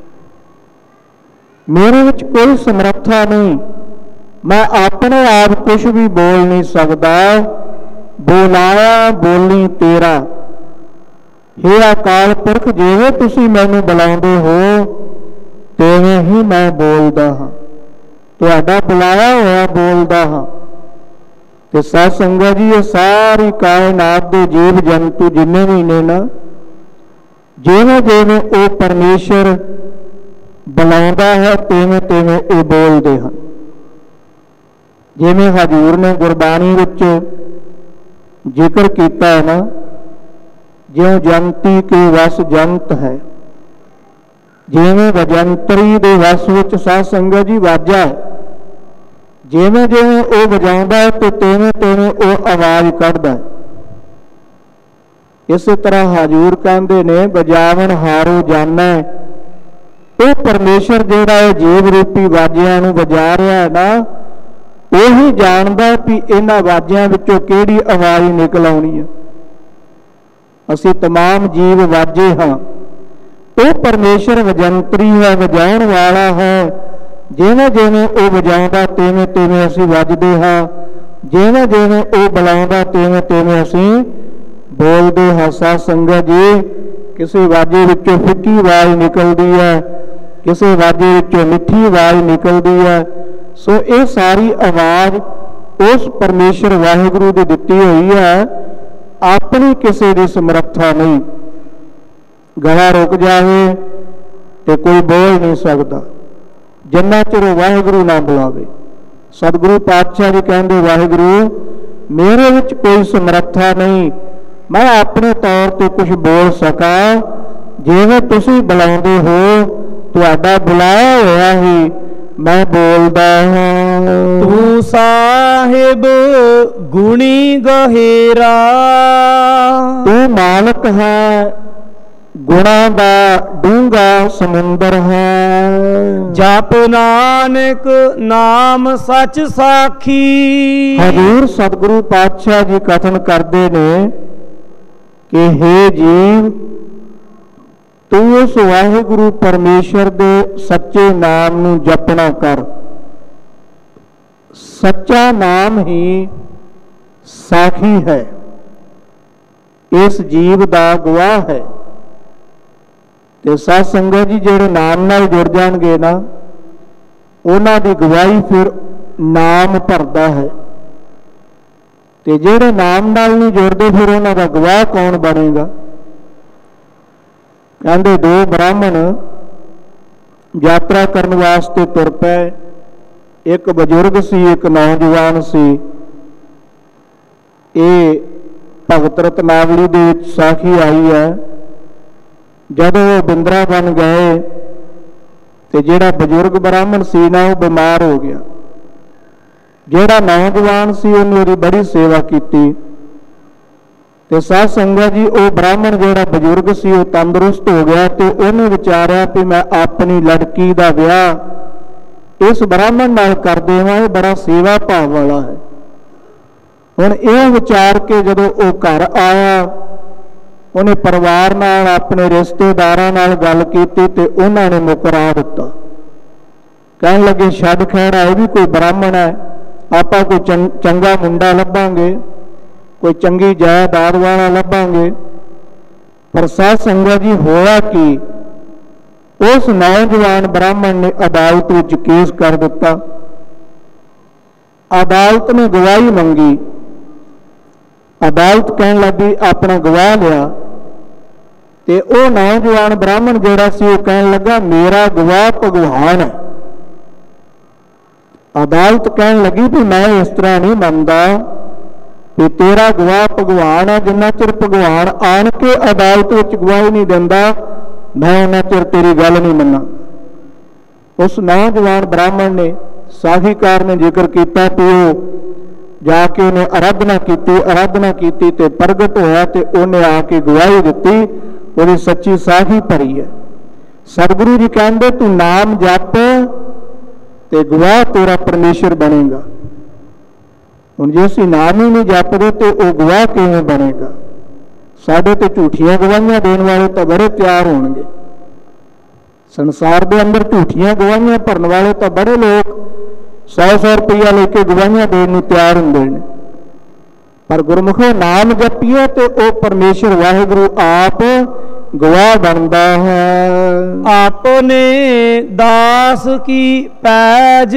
ਮੇਰੇ ਵਿੱਚ ਕੋਈ ਸਮਰੱਥਾ ਨਹੀਂ, ਮੈਂ ਆਪਣੇ ਆਪ ਕੁਛ ਵੀ ਬੋਲ ਨਹੀਂ ਸਕਦਾ। ਬੋਲਾਇਆ ਬੋਲੀ ਤੇਰਾ, ਹੇ ਅਕਾਲ ਪੁਰਖ, ਜਿਵੇਂ ਤੁਸੀਂ ਮੈਨੂੰ ਬੁਲਾਉਂਦੇ ਹੋ ਤਿਵੇਂ ਹੀ ਮੈਂ ਬੋਲਦਾ ਹਾਂ, ਤੁਹਾਡਾ ਬੁਲਾਇਆ ਹੋਇਆ ਬੋਲਦਾ ਹਾਂ। ਤੇ ਸਾਧ ਸੰਗਤ ਜੀ, ਇਹ ਸਾਰੀ ਕਾਇਨਾਤ ਦੇ ਜੀਵ ਜੰਤੂ ਜਿੰਨੇ ਵੀ ਨੇ ਨਾ, ਜਿਵੇਂ ਜਿਵੇਂ ਉਹ ਪਰਮੇਸ਼ਰ ਬੁਲਾਉਂਦਾ ਹੈ ਤਿਵੇਂ ਤਿਵੇਂ ਇਹ ਬੋਲਦੇ ਹਨ। ਜਿਵੇਂ ਹਜ਼ੂਰ ਨੇ ਗੁਰਬਾਣੀ ਵਿੱਚ ਜ਼ਿਕਰ ਕੀਤਾ ਹੈ ਨਾ, ਜਿਉਂ ਜੰਤੀ ਕੇ ਵਸ ਜੰਤ ਹੈ, ਜਿਵੇਂ ਵਜੰਤਰੀ ਦੇ ਵਸ ਵਿੱਚ ਸਾਧ ਸੰਗਤ ਜੀ ਵਾਜਾ ਹੈ। ਜਿਵੇਂ ਜਿਵੇਂ ਉਹ ਵਜਾਉਂਦਾ ਹੈ ਤੇ ਤਿਵੇਂ ਤਿਵੇਂ ਉਹ ਆਵਾਜ਼ ਕੱਢਦਾ ਹੈ। ਇਸੇ ਤਰ੍ਹਾਂ ਹਜ਼ੂਰ ਕਹਿੰਦੇ ਨੇ, ਵਜਾਵਣ ਹਾਰੋ ਜਾਣੈ। ਉਹ ਪਰਮੇਸ਼ਰ ਜਿਹੜਾ ਇਹ ਜੀਵ ਰੂਪੀ ਵਾਜਿਆਂ ਨੂੰ ਵਜਾ ਰਿਹਾ ਹੈ ਨਾ, ਉਹੀ ਜਾਣਦਾ ਵੀ ਇਹਨਾਂ ਵਾਜਿਆਂ ਵਿੱਚੋਂ ਕਿਹੜੀ ਆਵਾਜ਼ ਨਿਕਲ ਆਉਣੀ ਹੈ। ਅਸੀਂ ਤਮਾਮ ਜੀਵ ਵਾਜੇ ਹਾਂ, ਉਹ ਪਰਮੇਸ਼ਰ ਵਜੰਤਰੀ ਹੈ, ਵਜਾਉਣ ਵਾਲਾ ਹੈ। ਜਿਵੇਂ ਜਿਵੇਂ ਉਹ ਵਜਾਉਂਦਾ ਤਿਵੇਂ ਤਿਵੇਂ ਅਸੀਂ ਵੱਜਦੇ ਹਾਂ, ਜਿਵੇਂ ਜਿਵੇਂ ਉਹ ਬੁਲਾਉਂਦਾ ਤਿਵੇਂ ਤਿਵੇਂ ਅਸੀਂ ਬੋਲਦੇ ਹਾਂ। ਸਾਧ ਸੰਗਤ ਜੀ, ਕਿਸੇ ਵਾਜੇ ਵਿੱਚੋਂ ਫਿੱਕੀ ਆਵਾਜ਼ ਨਿਕਲਦੀ ਹੈ, ਕਿਸੇ ਵਾਜੇ ਵਿੱਚੋਂ ਮਿੱਠੀ ਆਵਾਜ਼ ਨਿਕਲਦੀ ਹੈ। ਸੋ ਇਹ ਸਾਰੀ ਆਵਾਜ਼ ਉਸ ਪਰਮੇਸ਼ਰ ਵਾਹਿਗੁਰੂ ਦੀ ਦਿੱਤੀ ਹੋਈ ਹੈ, ਆਪਣੀ ਕਿਸੇ ਦੀ ਸਮਰੱਥਾ ਨਹੀਂ। ਗਲਾ ਰੁਕ ਜਾਵੇ ਤੇ ਕੋਈ ਬੋਲ ਨਹੀਂ ਸਕਦਾ ਜਿੰਨਾ ਚਿਰ ਉਹ ਵਾਹਿਗੁਰੂ ਨਾ ਬੁਲਾਵੇ। ਸਤਿਗੁਰੂ ਪਾਤਸ਼ਾਹ ਜੀ ਕਹਿੰਦੇ, ਵਾਹਿਗੁਰੂ ਮੇਰੇ ਵਿੱਚ ਕੋਈ ਸਮਰੱਥਾ ਨਹੀਂ, ਮੈਂ ਆਪਣੇ ਤੌਰ ਤੇ ਕੁਝ ਬੋਲ ਸਕਾਂ। ਜਿਵੇਂ ਤੁਸੀਂ ਬੁਲਾਉਂਦੇ ਹੋ, ਤੁਹਾਡਾ ਬੁਲਾਇਆ ਹੋਇਆ ਹੀ ਮੈਂ ਬੋਲਦਾ ਹਾਂ। ਤੂੰ ਸਾਹਿਬ ਗੁਣੀ ਗਹਿਰਾ, ਤੂੰ ਮਾਲਕ ਹੈ, ਗੁਣਾਂ ਦਾ ਡੂੰਘਾ ਸਮੁੰਦਰ ਹੈ। ਜਪ ਨਾਨਕ ਨਾਮ ਸੱਚ ਸਾਖੀ। ਹਜ਼ੂਰ ਸਤਿਗੁਰੂ ਪਾਤਸ਼ਾਹ ਜੀ ਕਥਨ ਕਰਦੇ ਨੇ ਕਿ ਹੇ ਜੀਵ, ਤੂੰ ਉਸ ਵਾਹਿਗੁਰੂ ਪਰਮੇਸ਼ਰ ਦੇ ਸੱਚੇ ਨਾਮ ਨੂੰ ਜਪਣਾ ਕਰ। ਸੱਚਾ ਨਾਮ ਹੀ ਸਾਖੀ ਹੈ, ਇਸ ਜੀਵ ਦਾ ਗਵਾਹ ਹੈ। ਤੇ ਸਾਧ ਸੰਗਤ ਜੀ ਜਿਹੜੇ ਨਾਮ ਨਾਲ ਜੁੜ ਜਾਣਗੇ ਨਾ, ਉਹਨਾਂ ਦੀ ਗਵਾਹੀ ਫਿਰ ਨਾਮ ਭਰਦਾ ਹੈ। ਤੇ ਜਿਹੜੇ ਨਾਮ ਨਾਲ ਨਹੀਂ ਜੁੜਦੇ, ਫਿਰ ਉਹਨਾਂ ਦਾ ਗਵਾਹ ਕੌਣ ਬਣੇਗਾ? ਕਹਿੰਦੇ ਦੋ ਬ੍ਰਾਹਮਣ ਯਾਤਰਾ ਕਰਨ ਵਾਸਤੇ ਤੁਰ ਪਏ। ਇੱਕ ਬਜ਼ੁਰਗ ਸੀ, ਇੱਕ ਨੌਜਵਾਨ ਸੀ। ਇਹ ਭਗਤ ਰਤਨਾਵਲੀ ਦੇ ਵਿੱਚ ਸਾਖੀ ਆਈ ਹੈ। ਜਦੋਂ ਉਹ ਬਿੰਦਰਾਵਨ ਗਏ ਤੇ ਜਿਹੜਾ ਬਜ਼ੁਰਗ ਬ੍ਰਾਹਮਣ ਸੀ ਨਾ, ਉਹ ਬਿਮਾਰ ਹੋ ਗਿਆ। ਜਿਹੜਾ ਨੌਜਵਾਨ ਸੀ ਉਹਨੇ ਉਹਦੀ ਬੜੀ ਸੇਵਾ ਕੀਤੀ। ਤੇ ਸਾਧ ਸੰਗਤ ਜੀ, ਉਹ ਬ੍ਰਾਹਮਣ ਜਿਹੜਾ ਬਜ਼ੁਰਗ ਸੀ ਉਹ ਤੰਦਰੁਸਤ ਹੋ ਗਿਆ ਤੇ ਉਹਨੇ ਵਿਚਾਰਿਆ ਕਿ ਮੈਂ ਆਪਣੀ ਲੜਕੀ ਦਾ ਵਿਆਹ ਇਸ ਬ੍ਰਾਹਮਣ ਨਾਲ ਕਰ ਦੇਵਾਂ, ਇਹ ਬੜਾ ਸੇਵਾ ਭਾਵ ਵਾਲਾ ਹੈ। ਹੁਣ ਇਹ ਵਿਚਾਰ ਕੇ ਜਦੋਂ ਉਹ ਘਰ ਆਇਆ, ਉਹਨੇ ਪਰਿਵਾਰ ਨਾਲ, ਆਪਣੇ ਰਿਸ਼ਤੇਦਾਰਾਂ ਨਾਲ ਗੱਲ ਕੀਤੀ ਤੇ ਉਹਨਾਂ ਨੇ ਮੁਕਰਾ ਦਿੱਤਾ। ਕਹਿਣ ਲੱਗੇ, ਛੱਡ ਖੈੜਾ, ਇਹ ਵੀ ਕੋਈ ਬ੍ਰਾਹਮਣ ਹੈ, ਆਪਾਂ ਕੋਈ ਚੰਗਾ ਮੁੰਡਾ ਲੱਭਾਂਗੇ, ਕੋਈ ਚੰਗੀ ਜਾਇਦਾਦ ਵਾਲਾ ਲੱਭਾਂਗੇ। ਪਰ ਸਾਧ ਸੰਗਤ ਜੀ, ਹੋਇਆ ਕਿ ਉਸ ਨੌਜਵਾਨ ਬ੍ਰਾਹਮਣ ਨੇ ਅਦਾਲਤ ਵਿੱਚ ਕੇਸ ਕਰ ਦਿੱਤਾ। ਅਦਾਲਤ ਨੇ ਗਵਾਹੀ ਮੰਗੀ। ਅਦਾਲਤ ਕਹਿਣ ਲੱਗੀ ਆਪਣਾ ਗਵਾਹ ਲਿਆ। ਤੇ ਉਹ ਨੌਜਵਾਨ ਬ੍ਰਾਹਮਣ ਜਿਹੜਾ ਸੀ ਉਹ ਕਹਿਣ ਲੱਗਾ, ਮੇਰਾ ਗਵਾਹ ਭਗਵਾਨ ਹੈ। ਅਦਾਲਤ ਕਹਿਣ ਲੱਗੀ ਵੀ ਮੈਂ ਇਸ ਤਰ੍ਹਾਂ ਨਹੀਂ ਮੰਨਦਾ ਵੀ ਤੇਰਾ ਗਵਾਹ ਭਗਵਾਨ ਹੈ। ਜਿੰਨਾ ਚਿਰ ਭਗਵਾਨ ਆਣ ਕੇ ਅਦਾਲਤ ਵਿੱਚ ਗਵਾਹੀ ਨਹੀਂ ਦਿੰਦਾ, ਮੈਂ ਉਹਨਾਂ ਚਿਰ ਤੇਰੀ ਗੱਲ ਨਹੀਂ ਮੰਨਾਂ। ਉਸ ਨੌਜਵਾਨ ਬ੍ਰਾਹਮਣ ਨੇ, ਸਾਖੀਕਾਰ ਨੇ ਜ਼ਿਕਰ ਕੀਤਾ ਕਿ ਉਹ ਜਾ ਕੇ ਉਹਨੇ ਆਰਾਧਨਾ ਕੀਤੀ। ਆਰਾਧਨਾ ਕੀਤੀ ਤੇ ਪ੍ਰਗਟ ਹੋਇਆ ਤੇ ਉਹਨੇ ਆ ਕੇ ਗਵਾਹੀ ਦਿੱਤੀ, ਉਹਦੀ ਸੱਚੀ ਸਾਖੀ ਭਰੀ ਹੈ। ਸਤਿਗੁਰੂ ਜੀ ਕਹਿੰਦੇ, ਤੂੰ ਨਾਮ ਜਪ ਤੇ ਗਵਾਹ ਤੇਰਾ ਪਰਮੇਸ਼ਰ ਬਣੇਗਾ। ਹੁਣ ਜੇ ਅਸੀਂ ਨਾਮ ਹੀ ਨਹੀਂ ਜਪਦੇ ਤੇ ਉਹ ਗਵਾਹ ਕਿਵੇਂ ਬਣੇਗਾ? ਸਾਡੇ ਤੇ ਝੂਠੀਆਂ ਗਵਾਹੀਆਂ ਦੇਣ ਵਾਲੇ ਤਾਂ ਬੜੇ ਤਿਆਰ ਹੋਣਗੇ। ਸੰਸਾਰ ਦੇ ਅੰਦਰ ਝੂਠੀਆਂ ਗਵਾਹੀਆਂ ਭਰਨ ਵਾਲੇ ਤਾਂ ਬੜੇ ਲੋਕ ਸੌ ਸੌ ਰੁਪਈਆ ਲੈ ਕੇ ਗਵਾਹੀਆਂ ਦੇਣ ਨੂੰ ਤਿਆਰ ਹੁੰਦੇ ਨੇ। ਪਰ ਗੁਰਮੁਖੋ ਨਾਮ ਜਪੀਏ ਤੇ ਉਹ ਪਰਮੇਸ਼ਰ ਵਾਹਿਗੁਰੂ ਆਪ ਗਵਾਹ ਬਣਦਾ ਹੈ। ਆਪਨੇ ਦਾਸ ਕੀ ਪੈਜ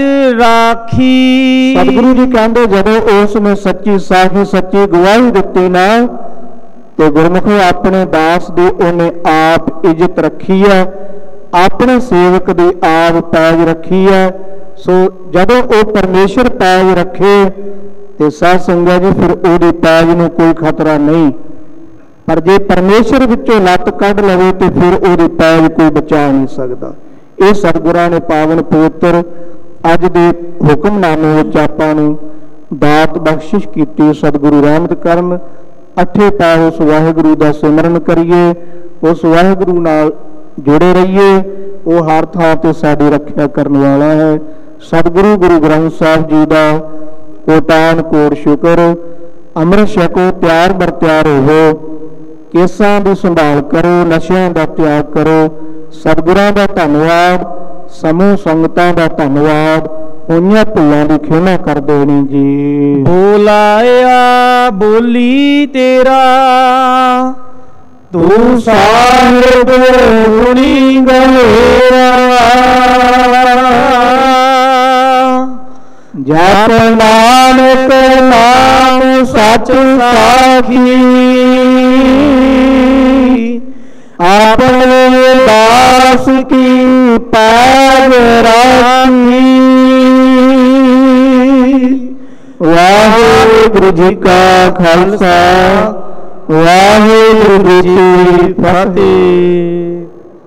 ਰਾਖੀ। ਸਤਿਗੁਰੂ ਜੀ ਕਹਿੰਦੇ, ਜਦੋਂ ਉਸ ਨੇ ਸੱਚੀ ਸਾਖੀ, ਸੱਚੀ ਗਵਾਹੀ ਦਿੱਤੀ ਨਾ, ਤੇ ਗੁਰਮੁਖੋ ਆਪਣੇ ਦਾਸ ਦੀ ਉਹਨੇ ਆਪ ਇੱਜ਼ਤ ਰੱਖੀ ਹੈ, ਆਪਣੇ ਸੇਵਕ ਦੀ ਆਪ ਪੈਜ ਰੱਖੀ ਹੈ। ਸੋ ਜਦੋਂ ਉਹ ਪਰਮੇਸ਼ਰ ਪੈਜ ਰੱਖੇ ਤੇ ਸਾਧ ਸੰਗਤ ਜੀ, ਫਿਰ ਉਹਦੀ ਪੈਜ ਨੂੰ ਕੋਈ ਖਤਰਾ ਨਹੀਂ। ਪਰ ਜੇ ਪਰਮੇਸ਼ਰ ਵਿੱਚੋਂ ਲੱਤ ਕੱਢ ਲਵੇ ਤੇ ਫਿਰ ਉਹਦੀ ਪੈਜ ਕੋਈ ਬਚਾ ਨਹੀਂ ਸਕਦਾ। ਇਹ ਸਤਿਗੁਰਾਂ ਨੇ ਪਾਵਨ ਪਵਿੱਤਰ ਅੱਜ ਦੇ ਹੁਕਮਨਾਮੇ ਵਿੱਚ ਆਪਾਂ ਨੂੰ ਦਾਤ ਬਖਸ਼ਿਸ਼ ਕੀਤੀ। ਸਤਿਗੁਰੂ ਰਹਿਮਤ ਕਰਨ, ਅੱਠੇ ਪੈਰ ਉਸ ਵਾਹਿਗੁਰੂ ਦਾ ਸਿਮਰਨ ਕਰੀਏ, ਉਸ ਵਾਹਿਗੁਰੂ ਨਾਲ ਜੁੜੇ ਰਹੀਏ। ਉਹ ਹਰ ਥਾਂ ਤੇ ਸਾਡੀ ਰੱਖਿਆ ਕਰਨ ਵਾਲਾ ਹੈ। ਸਤਿਗੁਰੂ ਗੁਰੂ ਗ੍ਰੰਥ ਸਾਹਿਬ ਜੀ ਦਾ ਕੋਟਾਨ ਕੋਟ ਸ਼ੁਕਰ। ਅੰਮ੍ਰਿਤ ਛਕੋ, ਤਿਆਰ ਬਰ ਤਿਆਰ ਹੋਵੋ, ਕੇਸਾਂ ਦੀ ਸੰਭਾਲ ਕਰੋ, ਨਸ਼ਿਆਂ ਦਾ ਤਿਆਗ ਕਰੋ। ਸਤਿਗੁਰਾਂ ਦਾ ਧੰਨਵਾਦ, ਸਮੂਹ ਸੰਗਤਾਂ ਦਾ ਧੰਨਵਾਦ। ਹੋਈਆਂ ਭੁੱਲਾਂ ਦੀ ਖਿਮਾ ਕਰ ਦੇਣੀ ਜੀ। ਬੋਲਾਇਆ ਬੋਲੀ ਤੇਰਾ ਤੂੰ ਸਾਹਿਬ ਗੁਣੀ ਗਲੇਰਾ ਜਪ ਨਾਨਕ ਨਾਮ ਸਚ ਸਾਖੀ ਆਪਣੇ ਦਾਸ ਕੀ ਪੈਜ ਰਾਖੀ। ਵਾਹਿਗੁਰੂ ਜੀ ਕਾ ਖਾਲਸਾ ਵਾਹਿਗੁਰੂ ਜੀ ਕੀ ਫਤਿਹ।